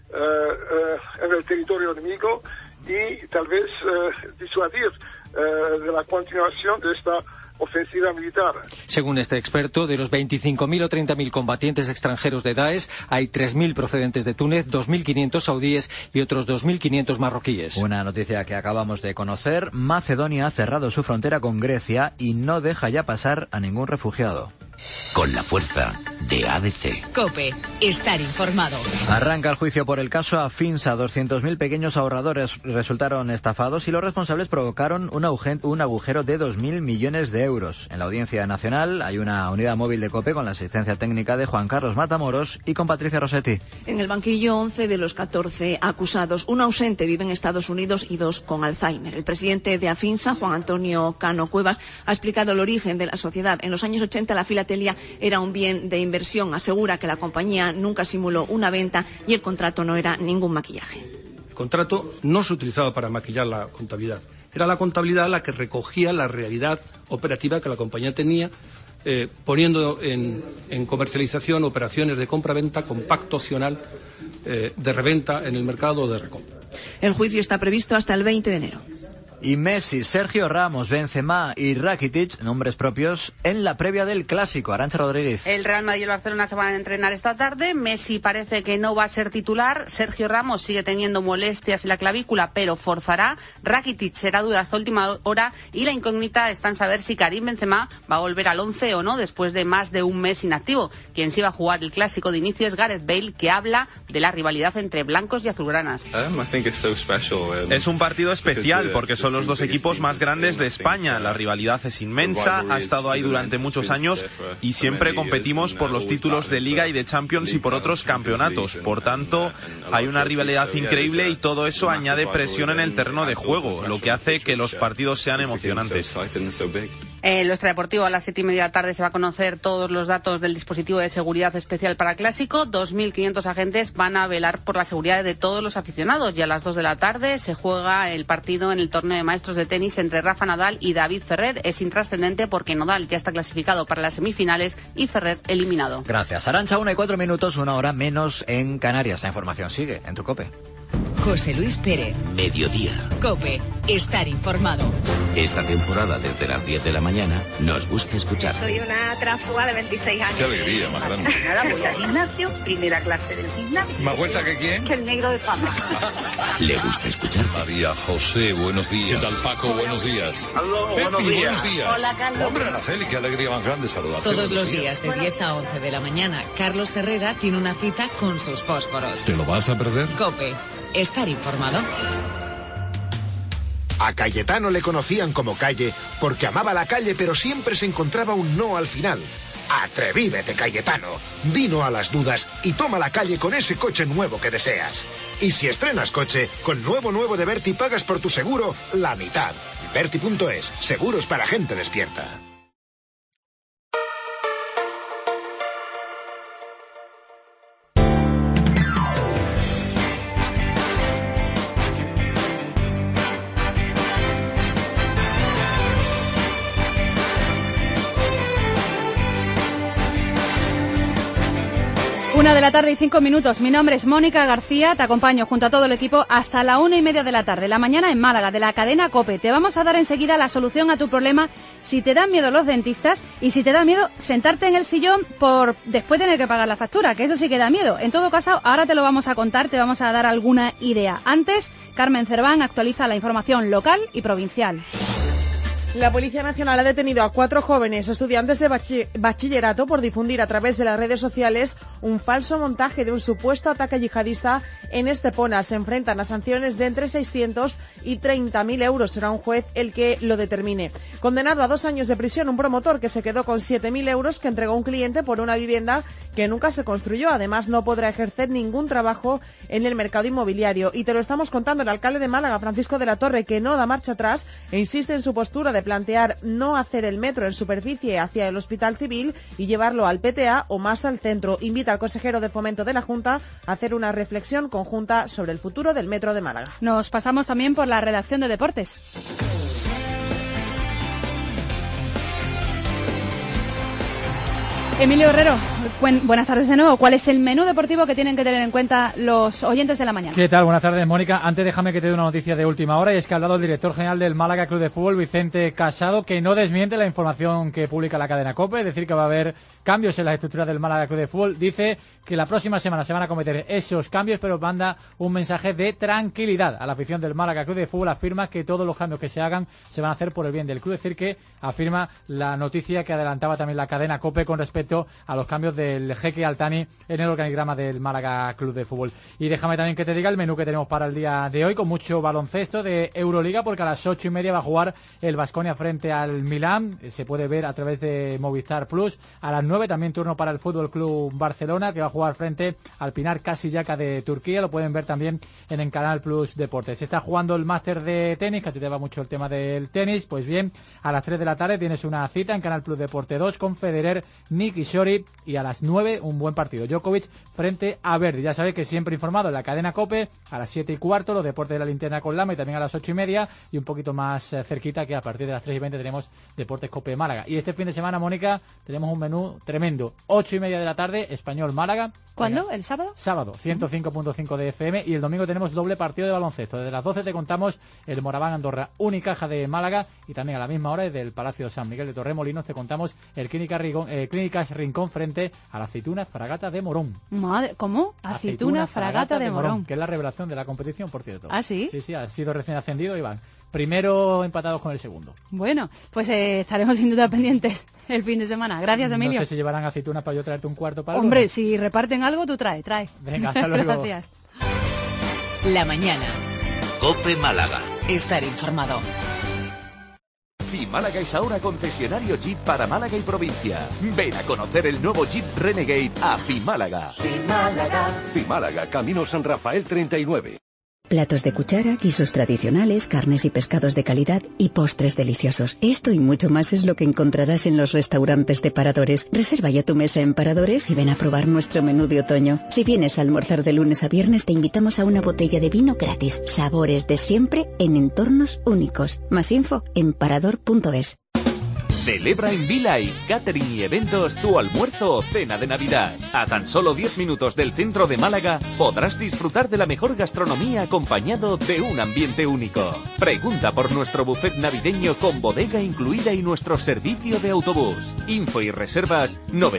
en el territorio enemigo y tal vez disuadir de la continuación de esta ofensiva militar. Según este experto, de los 25.000 o 30.000 combatientes extranjeros de Daesh, hay 3.000 procedentes de Túnez, 2.500 saudíes y otros 2.500 marroquíes. Una noticia que acabamos de conocer: Macedonia ha cerrado su frontera con Grecia y no deja ya pasar a ningún refugiado. Con la fuerza de ABC. COPE, estar informado. Arranca el juicio por el caso Afinsa. 200.000 pequeños ahorradores resultaron estafados y los responsables provocaron un agujero de 2.000 millones de euros. En la Audiencia Nacional hay una unidad móvil de COPE con la asistencia técnica de Juan Carlos Matamoros y con Patricia Rossetti. En el banquillo, 11 de los 14 acusados. Un ausente vive en Estados Unidos y 2 con Alzheimer. El presidente de Afinsa, Juan Antonio Cano Cuevas, ha explicado el origen de la sociedad. En los años 80 la filatelia era un bien de inversión. Asegura que la compañía nunca simuló una venta y el contrato no era ningún maquillaje. El contrato no se utilizaba para maquillar la contabilidad. Era la contabilidad la que recogía la realidad operativa que la compañía tenía, poniendo en comercialización operaciones de compra-venta con pacto opcional de reventa en el mercado de recompra. El juicio está previsto hasta el 20 de enero. Y Messi, Sergio Ramos, Benzema y Rakitic, nombres propios, en la previa del Clásico. Arantxa Rodríguez. El Real Madrid y el Barcelona se van a entrenar esta tarde. Messi parece que no va a ser titular. Sergio Ramos sigue teniendo molestias en la clavícula, pero forzará. Rakitic será duda hasta última hora y la incógnita está en saber si Karim Benzema va a volver al 11 o no después de más de un mes inactivo. Quien sí va a jugar el Clásico de inicio es Gareth Bale, que habla de la rivalidad entre blancos y azulgranas. Es un partido especial porque son los dos equipos más grandes de España. La rivalidad es inmensa, ha estado ahí durante muchos años y siempre competimos por los títulos de Liga y de Champions y por otros campeonatos. Por tanto, hay una rivalidad increíble y todo eso añade presión en el terreno de juego, lo que hace que los partidos sean emocionantes. En lo extradeportivo, a las 7:30 de la tarde se va a conocer todos los datos del dispositivo de seguridad especial para Clásico. 2.500 agentes van a velar por la seguridad de todos los aficionados y a las 2 de la tarde se juega el partido en el torneo de maestros de tenis entre Rafa Nadal y David Ferrer. Es intrascendente porque Nadal ya está clasificado para las semifinales y Ferrer eliminado. Gracias, Arantxa. 1:04, 1 hora menos en Canarias. La información sigue en tu COPE. José Luis Pérez. Mediodía. COPE. Estar informado. Esta temporada, desde las 10 de la mañana, nos gusta escuchar. Soy una tránsfuga de 26 años. Qué alegría más grande. Nada, voy al gimnasio, primera clase del gimnasio. ¿Más vuelta que quién? Que el negro de fama. Le gusta escuchar. María José, buenos días. ¿Qué tal, Paco? Buenos días. Buenos días. Buenos días. Hola, Carlos. Hombre, Araceli, qué alegría más grande saludarte. Todos los días de 10 a 11 de la mañana, Carlos Herrera tiene una cita con sus fósforos. ¿Te lo vas a perder? COPE. Estar informado. A Cayetano le conocían como Calle porque amaba la calle, pero siempre se encontraba un no al final. Atrevívete, Cayetano. Di no a las dudas y toma la calle con ese coche nuevo que deseas. Y si estrenas coche, con nuevo de Berti pagas por tu seguro la mitad. Berti.es, seguros para gente despierta. Una de la tarde y 5 minutos. Mi nombre es Mónica García. Te acompaño junto a todo el equipo hasta la 1:30 de la tarde, la mañana en Málaga, de la cadena COPE. Te vamos a dar enseguida la solución a tu problema si te dan miedo los dentistas y si te da miedo sentarte en el sillón por después tener que pagar la factura, que eso sí que da miedo. En todo caso, ahora te lo vamos a contar, te vamos a dar alguna idea. Antes, Carmen Cerván actualiza la información local y provincial. La Policía Nacional ha detenido a 4 jóvenes estudiantes de bachillerato por difundir a través de las redes sociales un falso montaje de un supuesto ataque yihadista en Estepona. Se enfrentan a sanciones de entre 600 y 30.000 euros. Será un juez el que lo determine. Condenado a 2 años de prisión un promotor que se quedó con 7.000 euros que entregó un cliente por una vivienda que nunca se construyó. Además, no podrá ejercer ningún trabajo en el mercado inmobiliario. Y te lo estamos contando el alcalde de Málaga, Francisco de la Torre, que no da marcha atrás e insiste en su postura de plantear no hacer el metro en superficie hacia el Hospital Civil y llevarlo al PTA o más al centro. Invita al consejero de Fomento de la Junta a hacer una reflexión conjunta sobre el futuro del metro de Málaga. Nos pasamos también por la redacción de deportes. Emilio Herrero, buenas tardes de nuevo. ¿Cuál es el menú deportivo que tienen que tener en cuenta los oyentes de la mañana? ¿Qué tal? Buenas tardes, Mónica. Antes déjame que te dé una noticia de última hora, y es que ha hablado el director general del Málaga Club de Fútbol, Vicente Casado, que no desmiente la información que publica la cadena COPE, es decir, que va a haber cambios en las estructuras del Málaga Club de Fútbol. Dice que la próxima semana se van a cometer esos cambios, pero manda un mensaje de tranquilidad a la afición del Málaga Club de Fútbol. Afirma que todos los cambios que se hagan se van a hacer por el bien del club, es decir, que afirma la noticia que adelantaba también la cadena COPE con respecto a los cambios del Jeque Altani en el organigrama del Málaga Club de Fútbol. Y déjame también que te diga el menú que tenemos para el día de hoy, con mucho baloncesto de Euroliga, porque a las 8:30 va a jugar el Baskonia frente al Milán. Se puede ver a través de Movistar Plus. A las 9 también turno para el Fútbol Club Barcelona, que va a jugar frente al Pinar Kasiyaka de Turquía. Lo pueden ver también en el Canal Plus Deportes. Se está jugando el máster de tenis, que a ti te va mucho el tema del tenis. Pues bien, a las 3 de la tarde tienes una cita en Canal Plus Deporte 2 con Federer, Nick y Shori, y a las 9 un buen partido, Djokovic frente a Verdi. Ya sabéis que siempre informado en la cadena COPE, a las 7:15 los deportes de la linterna con Lama, y también a las 8:30, y un poquito más cerquita, que a partir de las 3:20 tenemos Deportes COPE Málaga. Y este fin de semana, Mónica, tenemos un menú tremendo. 8:30 de la tarde, Español Málaga. ¿Cuándo? Venga. ¿El sábado? Sábado, 105.5 de FM, y el domingo tenemos doble partido de baloncesto. Desde las 12 te contamos el Moraván Andorra Unicaja de Málaga, y también a la misma hora desde el Palacio San Miguel de Torremolinos te contamos el Clínicas Rincón frente a la Aceituna Fragata de Morón. Madre, ¿cómo? Aceituna Fragata de Morón. Que es la revelación de la competición, por cierto. ¿Ah, sí? Sí, ha sido recién ascendido y van primero empatados con el segundo. Bueno, pues estaremos sin duda pendientes el fin de semana. Gracias, Emilio. No sé si llevarán aceitunas para yo traerte un cuarto para Hombre, algo. Si reparten algo, tú trae. Venga, hasta luego. Gracias. La mañana. COPE Málaga. Estar informado. Fimálaga es ahora concesionario Jeep para Málaga y provincia. Ven a conocer el nuevo Jeep Renegade a Fimálaga. Fimálaga, Camino San Rafael 39. Platos de cuchara, guisos tradicionales, carnes y pescados de calidad y postres deliciosos. Esto y mucho más es lo que encontrarás en los restaurantes de Paradores. Reserva ya tu mesa en Paradores y ven a probar nuestro menú de otoño. Si vienes a almorzar de lunes a viernes, te invitamos a una botella de vino gratis. Sabores de siempre en entornos únicos. Más info en parador.es. Celebra en V-Live, catering y eventos tu almuerzo o cena de Navidad. A tan solo 10 minutos del centro de Málaga podrás disfrutar de la mejor gastronomía acompañado de un ambiente único. Pregunta por nuestro buffet navideño con bodega incluida y nuestro servicio de autobús. Info y reservas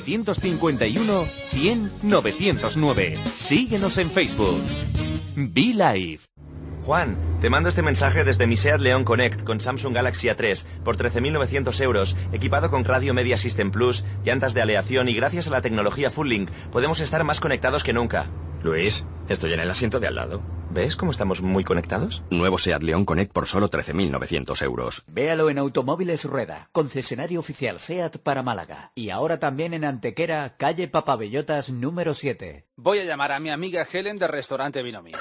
951 100 909. Síguenos en Facebook. V-Live. Juan, te mando este mensaje desde mi SEAT León Connect con Samsung Galaxy A3 por 13.900 euros, equipado con Radio Media System Plus, llantas de aleación y gracias a la tecnología Full Link podemos estar más conectados que nunca. Luis, estoy en el asiento de al lado. ¿Ves cómo estamos muy conectados? Nuevo SEAT León Connect por solo 13.900 euros. Véalo en Automóviles Rueda, concesionario oficial SEAT para Málaga. Y ahora también en Antequera, calle Papabellotas número 7. Voy a llamar a mi amiga Helen del restaurante Vinomí.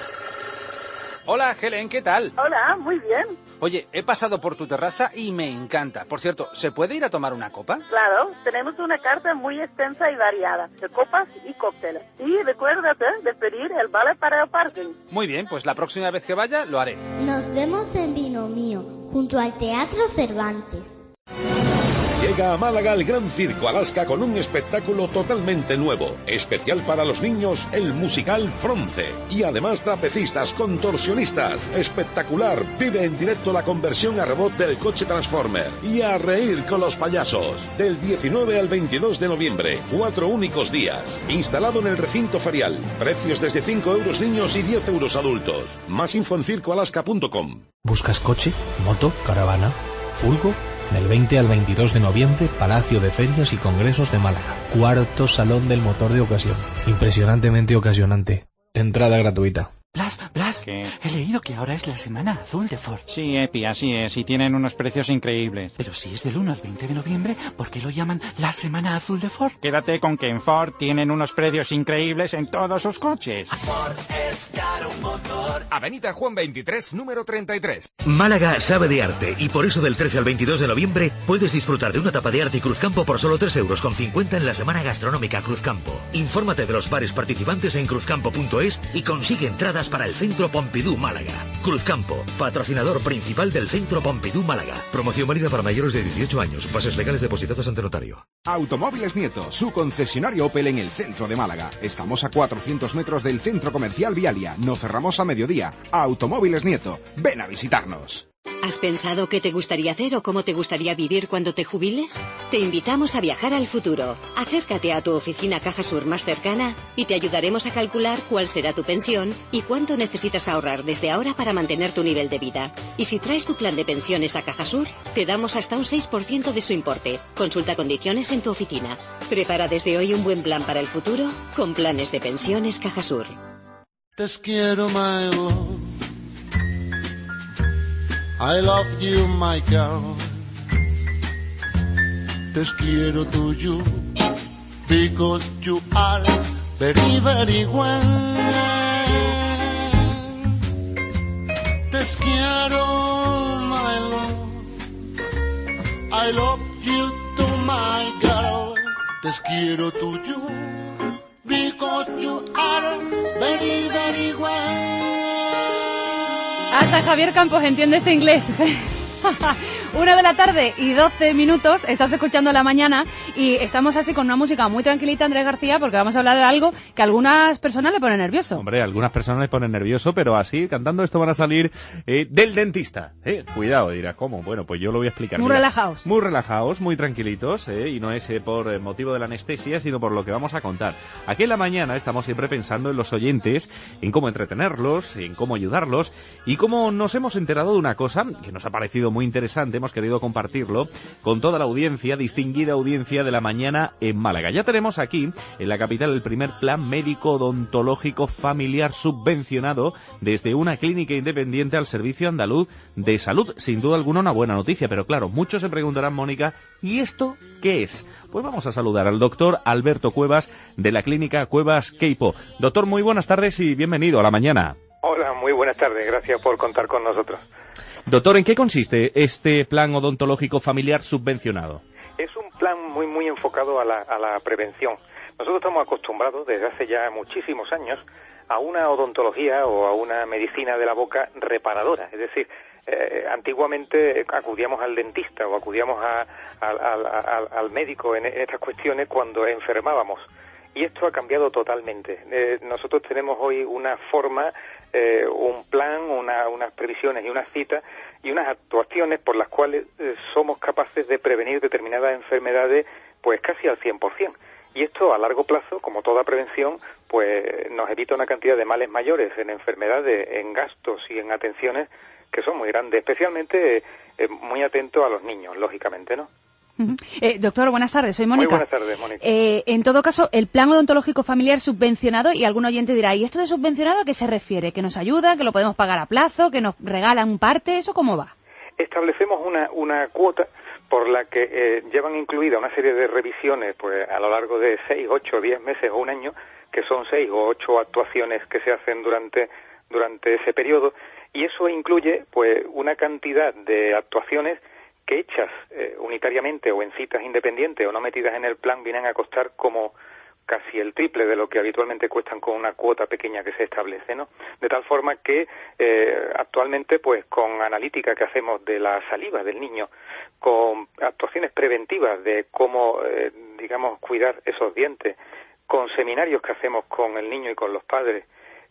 Hola, Helen, ¿qué tal? Hola, muy bien. Oye, he pasado por tu terraza y me encanta. Por cierto, ¿se puede ir a tomar una copa? Claro, tenemos una carta muy extensa y variada, de copas y cócteles. Y recuérdate de pedir el vale para el parking. Muy bien, pues la próxima vez que vaya lo haré. Nos vemos en Vinomío, junto al Teatro Cervantes. Llega a Málaga el Gran Circo Alaska con un espectáculo totalmente nuevo. Especial para los niños, el musical Fronce. Y además trapecistas, contorsionistas. Espectacular. Vive en directo la conversión a robot del coche Transformer. Y a reír con los payasos. Del 19 al 22 de noviembre. 4 únicos días. Instalado en el recinto ferial. Precios desde 5 euros niños y 10 euros adultos. Más info en circoalaska.com. ¿Buscas coche, moto, caravana, furgo? Del 20 al 22 de noviembre, Palacio de Ferias y Congresos de Málaga. 4º Salón del Motor de Ocasión. Impresionantemente ocasionante. Entrada gratuita. Blas, ¿qué? He leído que ahora es la semana azul de Ford. Sí, Epi, así es, y tienen unos precios increíbles. Pero si es del 1 al 20 de noviembre, ¿por qué lo llaman la semana azul de Ford? Quédate con que en Ford tienen unos precios increíbles en todos sus coches. Ford es dar un motor. Avenida Juan 23, número 33. Málaga sabe de arte y por eso del 13 al 22 de noviembre puedes disfrutar de una tapa de arte y Cruzcampo por solo 3,50 euros en la Semana Gastronómica Cruzcampo. Infórmate de los bares participantes en cruzcampo.es y consigue entradas para el Centro Pompidou Málaga. Cruzcampo, patrocinador principal del Centro Pompidou Málaga. Promoción válida para mayores de 18 años. Bases legales depositadas ante notario. Automóviles Nieto, su concesionario Opel en el centro de Málaga. Estamos a 400 metros del centro comercial Vialia. No cerramos a mediodía. Automóviles Nieto, ven a visitarnos. ¿Has pensado qué te gustaría hacer o cómo te gustaría vivir cuando te jubiles? Te invitamos a viajar al futuro. Acércate a tu oficina Cajasur más cercana y te ayudaremos a calcular cuál será tu pensión y cuánto necesitas ahorrar desde ahora para mantener tu nivel de vida. Y si traes tu plan de pensiones a Cajasur, te damos hasta un 6% de su importe. Consulta condiciones en tu oficina. Prepara desde hoy un buen plan para el futuro con planes de pensiones Cajasur. Te quiero, my love. I love you, my girl. Te quiero to you because you are very, very well. Te quiero, my love. I love you to my girl. Te quiero to you because you are very, very well. Hasta Javier Campos entiende este inglés. 1 de la tarde y 12 minutos, estás escuchando La Mañana y estamos así con una música muy tranquilita, Andrés García, porque vamos a hablar de algo que a algunas personas le pone nervioso. Hombre, a algunas personas le ponen nervioso, pero así, cantando esto van a salir del dentista. Cuidado, dirás, ¿cómo? Bueno, pues yo lo voy a explicar. Muy relajados. Muy relajados, muy tranquilitos, y no es por motivo de la anestesia, sino por lo que vamos a contar. Aquí en La Mañana estamos siempre pensando en los oyentes, en cómo entretenerlos, en cómo ayudarlos, y cómo nos hemos enterado de una cosa que nos ha parecido muy interesante. Hemos querido compartirlo con toda la audiencia, distinguida audiencia de La Mañana en Málaga. Ya tenemos aquí, en la capital, el primer plan médico odontológico familiar subvencionado desde una clínica independiente al Servicio Andaluz de Salud. Sin duda alguna una buena noticia, pero claro, muchos se preguntarán, Mónica, ¿y esto qué es? Pues vamos a saludar al doctor Alberto Cuevas de la clínica Cuevas Queipo. Doctor, muy buenas tardes y bienvenido a La Mañana. Hola, muy buenas tardes, gracias por contar con nosotros. Doctor, ¿en qué consiste este plan odontológico familiar subvencionado? Es un plan muy enfocado a la prevención. Nosotros estamos acostumbrados desde hace ya muchísimos años a una odontología o a una medicina de la boca reparadora, es decir, Antiguamente acudíamos al dentista o acudíamos al médico en estas cuestiones cuando enfermábamos. Y esto ha cambiado totalmente. Nosotros tenemos hoy una forma, un plan, unas previsiones y unas citas y unas actuaciones por las cuales somos capaces de prevenir determinadas enfermedades pues casi al 100%. Y esto a largo plazo, como toda prevención, pues nos evita una cantidad de males mayores en enfermedades, en gastos y en atenciones que son muy grandes, especialmente muy atento a los niños, lógicamente, ¿no? Doctor, buenas tardes, soy Mónica. Muy buenas tardes, Mónica. En todo caso, el plan odontológico familiar subvencionado, y algún oyente dirá, ¿y esto de subvencionado a qué se refiere? ¿Que nos ayuda, que lo podemos pagar a plazo, que nos regalan parte? ¿Eso cómo va? Establecemos una cuota por la que llevan incluida una serie de revisiones pues a lo largo de 6, 8, 10 meses o un año, que son 6 o 8 actuaciones que se hacen durante ese periodo, y eso incluye pues una cantidad de actuaciones que hechas unitariamente o en citas independientes o no metidas en el plan vienen a costar como casi el triple de lo que habitualmente cuestan con una cuota pequeña que se establece, ¿no? De tal forma que actualmente, pues con analítica que hacemos de la saliva del niño, con actuaciones preventivas de cómo, digamos, cuidar esos dientes, con seminarios que hacemos con el niño y con los padres,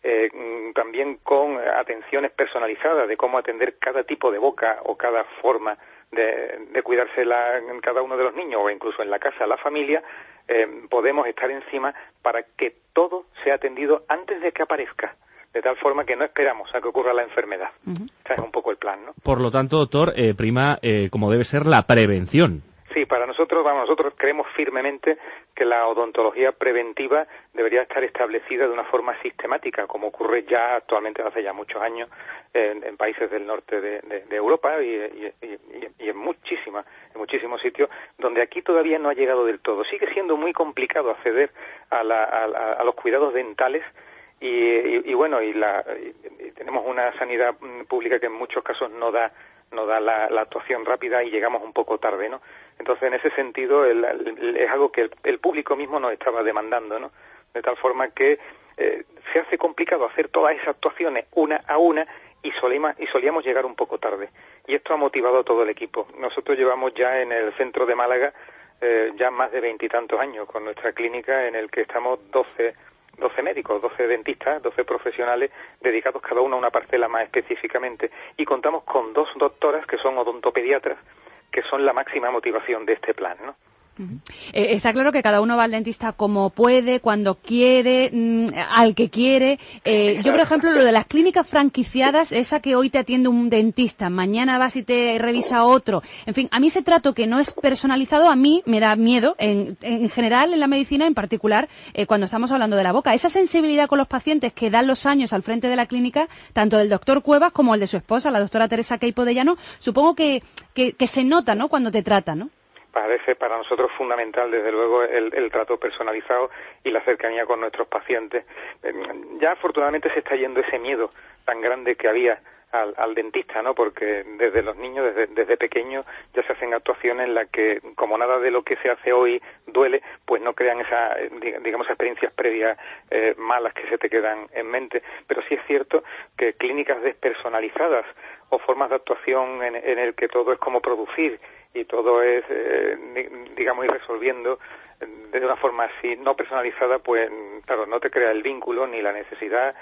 también con atenciones personalizadas de cómo atender cada tipo de boca o cada forma de cuidársela en cada uno de los niños o incluso en la casa, la familia, podemos estar encima para que todo sea atendido antes de que aparezca, de tal forma que no esperamos a que ocurra la enfermedad. Ese es un poco el plan, ¿no? Por lo tanto, doctor, prima como debe ser la prevención. Sí, para nosotros, nosotros creemos firmemente que la odontología preventiva debería estar establecida de una forma sistemática, como ocurre ya actualmente hace ya muchos años en países del norte de Europa y en muchísimos sitios, donde aquí todavía no ha llegado del todo. Sigue siendo muy complicado acceder a los cuidados dentales y tenemos una sanidad pública que en muchos casos no da la actuación rápida y llegamos un poco tarde, ¿no? Entonces, en ese sentido, es algo que el público mismo nos estaba demandando, ¿no? De tal forma que se hace complicado hacer todas esas actuaciones una a una y solíamos llegar un poco tarde. Y esto ha motivado a todo el equipo. Nosotros llevamos ya en el centro de Málaga ya más de 20 y tantos años con nuestra clínica en el que estamos 12 médicos, 12 dentistas, 12 profesionales dedicados cada uno a una parcela más específicamente. Y contamos con 2 doctoras que son odontopediatras, que son la máxima motivación de este plan, ¿no? Está claro que cada uno va al dentista como puede, cuando quiere, al que quiere. Yo, por ejemplo, lo de las clínicas franquiciadas, esa que hoy te atiende un dentista, mañana vas y te revisa otro. En fin, a mí ese trato que no es personalizado, a mí me da miedo, en general, en la medicina, en particular, cuando estamos hablando de la boca. Esa sensibilidad con los pacientes que dan los años al frente de la clínica, tanto del doctor Cuevas como el de su esposa, la doctora Teresa Queipo de Llano, supongo que se nota, ¿no?, cuando te tratan, ¿no? Parece para nosotros fundamental, desde luego, el trato personalizado y la cercanía con nuestros pacientes. Ya afortunadamente se está yendo ese miedo tan grande que había al dentista, ¿no? Porque desde los niños, desde pequeños, ya se hacen actuaciones en las que, como nada de lo que se hace hoy duele, pues no crean esas, digamos, experiencias previas malas que se te quedan en mente. Pero sí es cierto que clínicas despersonalizadas o formas de actuación en el que todo es como producir y todo es, digamos, ir resolviendo de una forma así no personalizada, pues claro, no te crea el vínculo, ni la necesidad,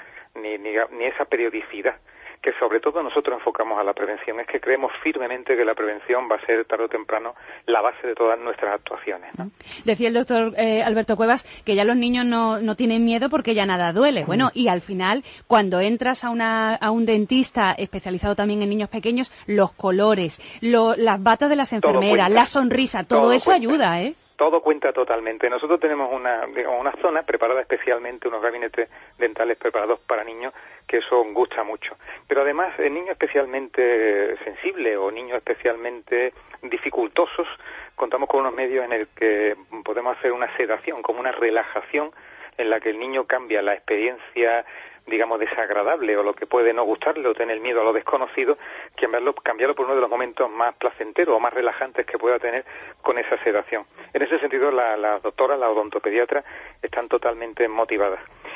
ni esa periodicidad que sobre todo nosotros enfocamos a la prevención. Es que creemos firmemente que la prevención va a ser tarde o temprano la base de todas nuestras actuaciones, ¿no? Decía el doctor Alberto Cuevas que ya los niños no tienen miedo porque ya nada duele. Bueno, y al final, cuando entras a un dentista especializado también en niños pequeños, los colores, las batas de las enfermeras, la sonrisa, todo eso cuenta. Ayuda, ¿eh? Todo cuenta totalmente. Nosotros tenemos una zona preparada especialmente, unos gabinetes dentales preparados para niños, que eso gusta mucho. Pero además, en niños especialmente sensibles o niños especialmente dificultosos, contamos con unos medios en el que podemos hacer una sedación, como una relajación, en la que el niño cambia la experiencia, digamos, desagradable o lo que puede no gustarle o tener miedo a lo desconocido, cambiarlo por uno de los momentos más placenteros o más relajantes que pueda tener con esa sedación. En ese sentido, las doctoras, las odontopediatras, están totalmente motivadas.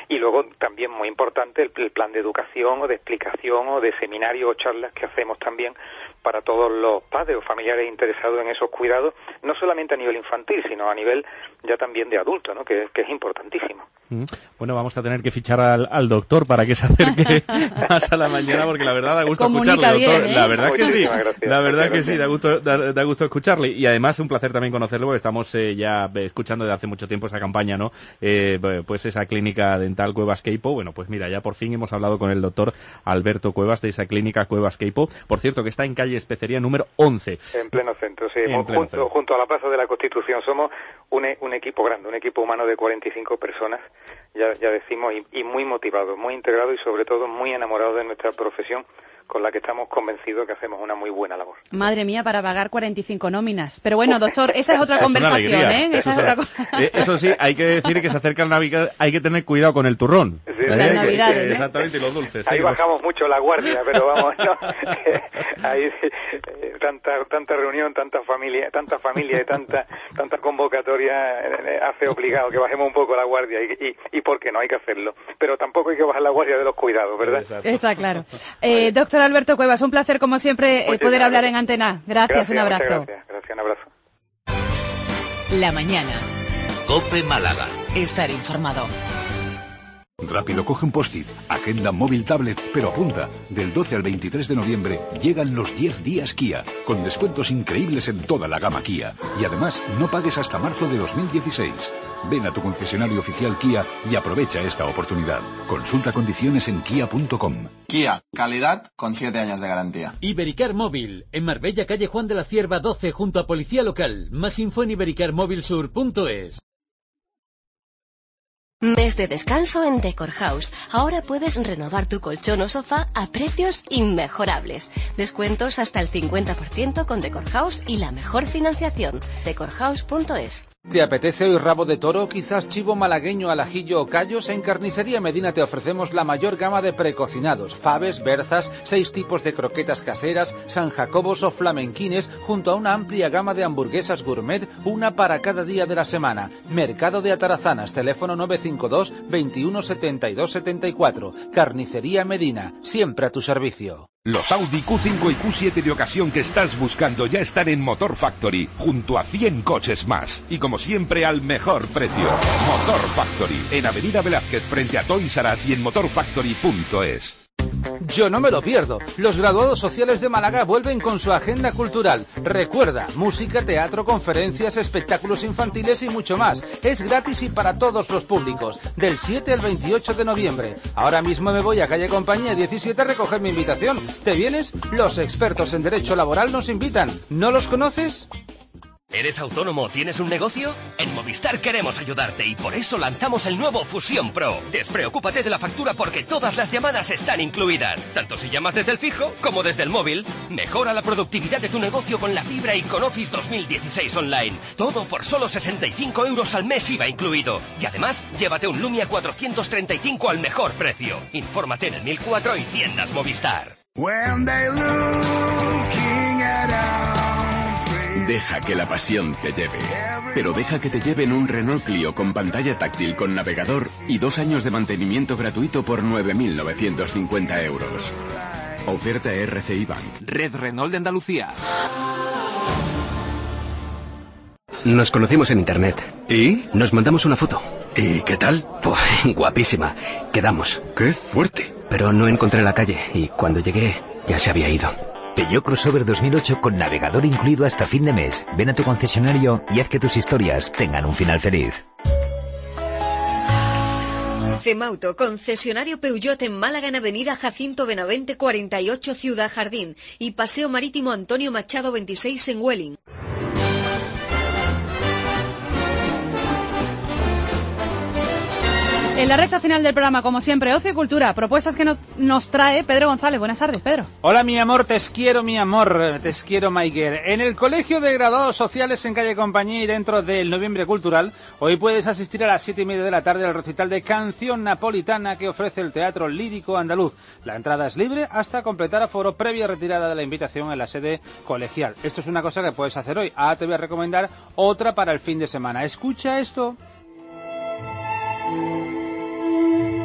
Y luego también muy importante el plan de educación o de explicación o de seminario o charlas que hacemos también para todos los padres o familiares interesados en esos cuidados, no solamente a nivel infantil, sino a nivel ya también de adulto, ¿no? Que es importantísimo. Bueno, vamos a tener que fichar al doctor para que se acerque más a la mañana, porque la verdad da gusto escucharle, doctor. Bien, ¿eh? La verdad que sí, gracias. la verdad que sí, da gusto escucharle. Y además un placer también conocerlo, porque estamos ya escuchando desde hace mucho tiempo esa campaña, ¿no? Pues esa clínica dental Cuevas Queipo. Bueno, pues mira, ya por fin hemos hablado con el doctor Alberto Cuevas de esa clínica Cuevas Queipo. Por cierto, que está en calle Especería número 11. En pleno centro, sí. Junto a la Plaza de la Constitución. Somos un equipo grande, un equipo humano de 45 personas, ya decimos, y muy motivados, muy integrados y sobre todo muy enamorados de nuestra profesión, con la que estamos convencidos que hacemos una muy buena labor. Madre mía, para pagar 45 nóminas. Pero bueno, doctor, esa es otra conversación, ¿eh? Esa es otra cosa. Eso sí, hay que decir que se acerca el Navidad, hay que tener cuidado con el turrón. Sí, las Navidades, ¿eh? Exactamente, y los dulces. Ahí bajamos mucho la guardia, pero vamos, no. Ahí tanta reunión, tanta familia y tanta convocatoria hace obligado que bajemos un poco la guardia y ¿por qué no? Hay que hacerlo. Pero tampoco hay que bajar la guardia de los cuidados, ¿verdad? Exacto. Está claro. Doctor Alberto Cuevas, un placer como siempre poder hablar en Antena. Gracias, un abrazo. Gracias, un abrazo. La mañana. COPE Málaga. Estar informado. Rápido, coge un post-it, agenda móvil, tablet, pero apunta, del 12 al 23 de noviembre llegan los 10 días Kia, con descuentos increíbles en toda la gama Kia. Y además, no pagues hasta marzo de 2016. Ven a tu concesionario oficial Kia y aprovecha esta oportunidad. Consulta condiciones en kia.com. Kia, calidad con 7 años de garantía. Ibericar Móvil, en Marbella, calle Juan de la Cierva 12, junto a Policía Local. Más info en ibericarmobilsur.es. Mes de descanso en Decor House. Ahora puedes renovar tu colchón o sofá a precios inmejorables. Descuentos hasta el 50% con Decor House y la mejor financiación. decorhouse.es. ¿Te apetece hoy rabo de toro, quizás chivo malagueño al ajillo o callos? En Carnicería Medina te ofrecemos la mayor gama de precocinados, faves, berzas, 6 tipos de croquetas caseras, San Jacobos o flamenquines, junto a una amplia gama de hamburguesas gourmet, una para cada día de la semana. Mercado de Atarazanas, teléfono 952 21 72 74. Carnicería Medina, siempre a tu servicio. Los Audi Q5 y Q7 de ocasión que estás buscando ya están en Motor Factory, junto a 100 coches más. Y como siempre, al mejor precio. Motor Factory, en Avenida Velázquez, frente a Toys R Us y en motorfactory.es. Yo no me lo pierdo. Los graduados sociales de Málaga vuelven con su agenda cultural. Recuerda, música, teatro, conferencias, espectáculos infantiles y mucho más. Es gratis y para todos los públicos. Del 7 al 28 de noviembre. Ahora mismo me voy a calle Compañía 17 a recoger mi invitación. ¿Te vienes? Los expertos en derecho laboral nos invitan. ¿No los conoces? ¿Eres autónomo o tienes un negocio? En Movistar queremos ayudarte y por eso lanzamos el nuevo Fusión Pro. Despreocúpate de la factura porque todas las llamadas están incluidas, tanto si llamas desde el fijo como desde el móvil. Mejora la productividad de tu negocio con la fibra y con Office 2016 Online. Todo por solo 65 euros al mes IVA incluido. Y además, llévate un Lumia 435 al mejor precio. Infórmate en el 1004 y tiendas Movistar. Deja que la pasión te lleve. Pero deja que te lleve en un Renault Clio con pantalla táctil con navegador y 2 años de mantenimiento gratuito por 9.950 euros. Oferta RCI Bank. Red Renault de Andalucía. Nos conocimos en internet. ¿Y? Nos mandamos una foto. ¿Y qué tal? Pues guapísima. Quedamos. ¡Qué fuerte! Pero no encontré la calle y cuando llegué ya se había ido. Peugeot Crossover 2008 con navegador incluido hasta fin de mes. Ven a tu concesionario y haz que tus historias tengan un final feliz. Cemauto, concesionario Peugeot en Málaga en Avenida Jacinto Benavente 48 Ciudad Jardín y Paseo Marítimo Antonio Machado 26 en Welling. En la recta final del programa, como siempre, Ocio y Cultura, propuestas que nos trae Pedro González. Buenas tardes, Pedro. Hola, mi amor, te quiero, mi amor, te quiero, Maiger. En el Colegio de Graduados Sociales en calle Compañía y dentro del Noviembre Cultural, hoy puedes asistir a las 7:30 de la tarde al recital de canción napolitana que ofrece el Teatro Lírico Andaluz. La entrada es libre hasta completar aforo previa retirada de la invitación en la sede colegial. Esto es una cosa que puedes hacer hoy. Ahora te voy a recomendar otra para el fin de semana. Escucha esto.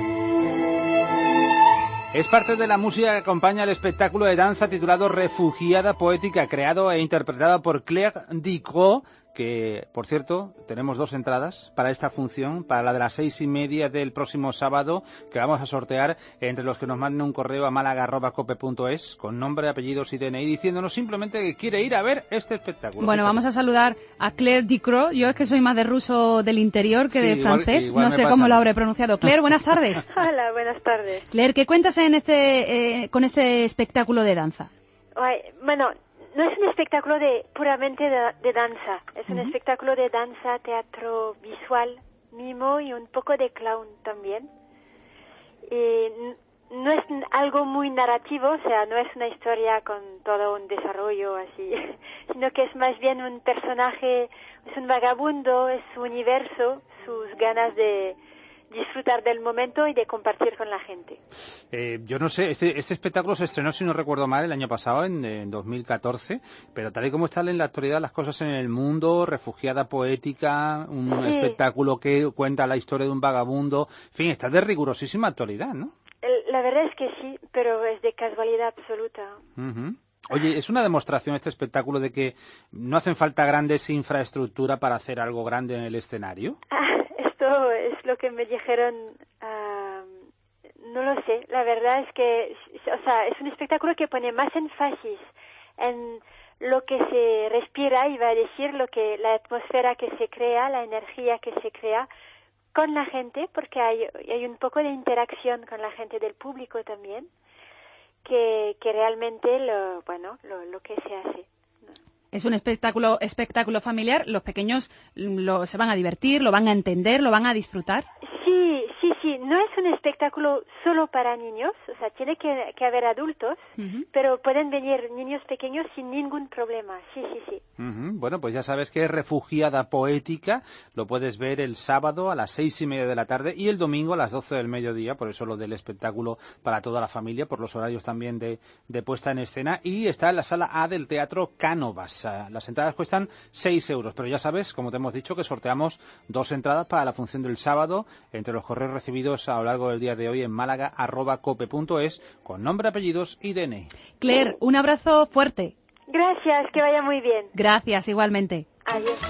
Es parte de la música que acompaña el espectáculo de danza titulado Refugiada Poética, creado e interpretado por Claire Ducrot, que, por cierto, tenemos 2 entradas para esta función, para la de las 6:30 del próximo sábado, que vamos a sortear entre los que nos manden un correo a málaga@cope.es con nombre, apellidos y DNI, diciéndonos simplemente que quiere ir a ver este espectáculo. Bueno, vamos a saludar a Claire Ducrot. Yo es que soy más de ruso del interior que de francés. No sé cómo lo habré pronunciado. Claire, buenas tardes. Hola, buenas tardes. Claire, ¿qué cuentas con este espectáculo de danza? Bueno, no es un espectáculo puramente de danza, es un espectáculo de danza, teatro visual, mimo y un poco de clown también. No es algo muy narrativo, o sea, no es una historia con todo un desarrollo así, sino que es más bien un personaje, es un vagabundo, es su universo, sus ganas de disfrutar del momento y de compartir con la gente. Yo no sé, este espectáculo se estrenó, si no recuerdo mal, el año pasado, en 2014, pero tal y como están en la actualidad las cosas en el mundo, Refugiada Poética, un espectáculo que cuenta la historia de un vagabundo, en fin, está de rigurosísima actualidad, ¿no? La verdad es que sí, pero es de casualidad absoluta. Oye, ¿es una demostración este espectáculo de que no hacen falta grandes infraestructuras para hacer algo grande en el escenario? Esto es lo que me dijeron, no lo sé, la verdad es que, o sea, es un espectáculo que pone más énfasis en lo que se respira, iba a decir, la atmósfera que se crea, la energía que se crea con la gente, porque hay un poco de interacción con la gente del público también, que realmente lo que se hace. Es un espectáculo familiar, los pequeños se van a divertir, lo van a entender, lo van a disfrutar. Sí, no es un espectáculo solo para niños, o sea, tiene que haber adultos, pero pueden venir niños pequeños sin ningún problema, sí. Bueno, pues ya sabes que es Refugiada Poética, lo puedes ver el sábado a las 6:30 de la tarde y el domingo a las 12 del mediodía, por eso lo del espectáculo para toda la familia, por los horarios también de puesta en escena, y está en la sala A del Teatro Cánovas. Las entradas cuestan 6 euros, pero ya sabes, como te hemos dicho, que sorteamos 2 entradas para la función del sábado entre los correos recibidos a lo largo del día de hoy en málaga@cope.es con nombre, apellidos y DNI. Claire, un abrazo fuerte. Gracias, que vaya muy bien. Gracias, igualmente. Adiós.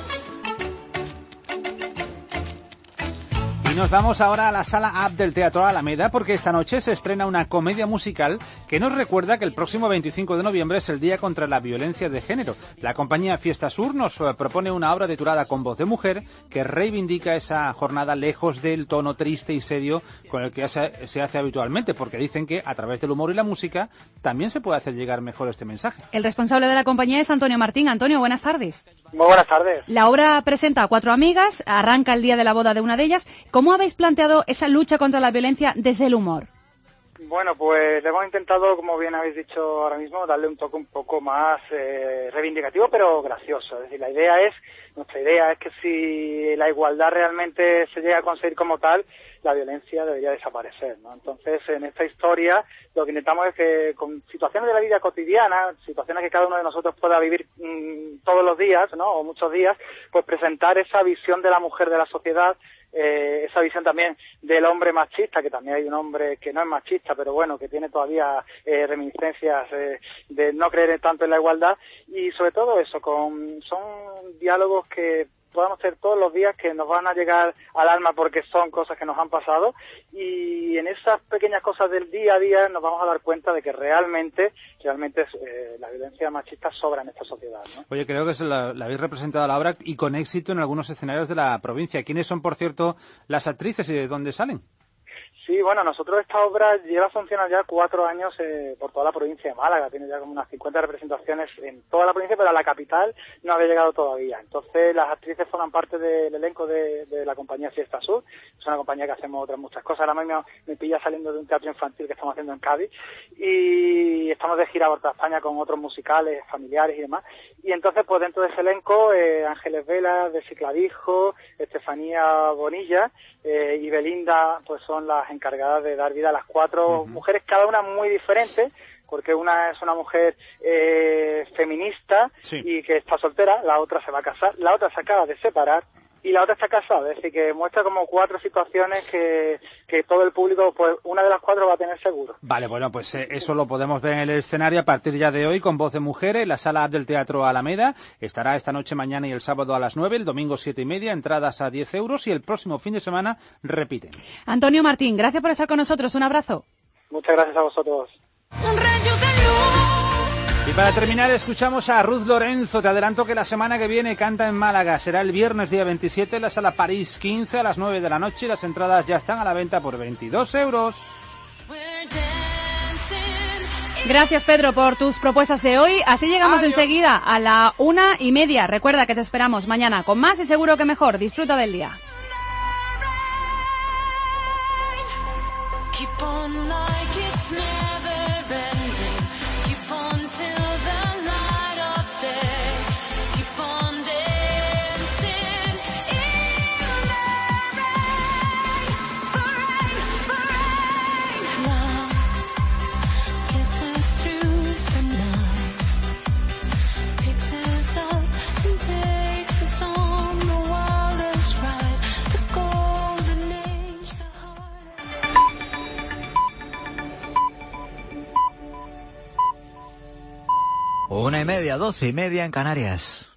Y nos vamos ahora a la sala A del Teatro Alameda porque esta noche se estrena una comedia musical que nos recuerda que el próximo 25 de noviembre es el Día contra la Violencia de Género. La compañía Fiesta Sur nos propone una obra titulada Con voz de mujer que reivindica esa jornada lejos del tono triste y serio con el que se hace habitualmente, porque dicen que a través del humor y la música también se puede hacer llegar mejor este mensaje. El responsable de la compañía es Antonio Martín. Antonio, buenas tardes. Muy buenas tardes. La obra presenta a 4 amigas, arranca el día de la boda de una de ellas. ¿Cómo habéis planteado esa lucha contra la violencia desde el humor? Bueno, pues hemos intentado, como bien habéis dicho ahora mismo, darle un toque un poco más reivindicativo, pero gracioso. Es decir, nuestra idea es que si la igualdad realmente se llega a conseguir como tal, la violencia debería desaparecer, ¿no? Entonces, en esta historia, lo que intentamos es que con situaciones de la vida cotidiana, situaciones que cada uno de nosotros pueda vivir todos los días, ¿no? O muchos días, pues presentar esa visión de la mujer de la sociedad, esa visión también del hombre machista, que también hay un hombre que no es machista, pero bueno, que tiene todavía reminiscencias de no creer tanto en la igualdad, y sobre todo eso, son diálogos que podamos hacer todos los días, que nos van a llegar al alma porque son cosas que nos han pasado, y en esas pequeñas cosas del día a día nos vamos a dar cuenta de que realmente la violencia machista sobra en esta sociedad, ¿no? Oye, creo que la habéis representado a la obra y con éxito en algunos escenarios de la provincia. ¿Quiénes son, por cierto, las actrices y de dónde salen? Sí, bueno, nosotros esta obra lleva funcionando ya 4 años por toda la provincia de Málaga, tiene ya como unas 50 representaciones en toda la provincia, pero a la capital no había llegado todavía. Entonces las actrices forman parte del elenco de la compañía Fiesta Sur, es una compañía que hacemos otras muchas cosas. Ahora mismo me pilla saliendo de un teatro infantil que estamos haciendo en Cádiz y estamos de gira por toda España con otros musicales, familiares y demás. Y entonces, pues dentro de ese elenco, Ángeles Vela, Desi Clavijo, Estefanía Bonilla y Belinda, pues son las encargadas de dar vida a las 4 mujeres, cada una muy diferente, porque una es una mujer feminista y que está soltera, la otra se va a casar, la otra se acaba de separar y la otra está casada, es decir, que muestra como 4 situaciones que todo el público, pues una de las 4 va a tener seguro. Vale, bueno, pues eso lo podemos ver en el escenario a partir ya de hoy con Voz de Mujeres, la sala del Teatro Alameda. Estará esta noche, mañana y el sábado a las 9, el domingo 7:30, entradas a 10 euros y el próximo fin de semana repiten. Antonio Martín, gracias por estar con nosotros, un abrazo. Muchas gracias a vosotros. Y para terminar, escuchamos a Ruth Lorenzo. Te adelanto que la semana que viene canta en Málaga. Será el viernes día 27 en la sala París 15 a las 9 de la noche y las entradas ya están a la venta por 22 euros. Gracias, Pedro, por tus propuestas de hoy. Así llegamos enseguida a la 1:30. Recuerda que te esperamos mañana con más y seguro que mejor. Disfruta del día. Una y media, 12:30 en Canarias.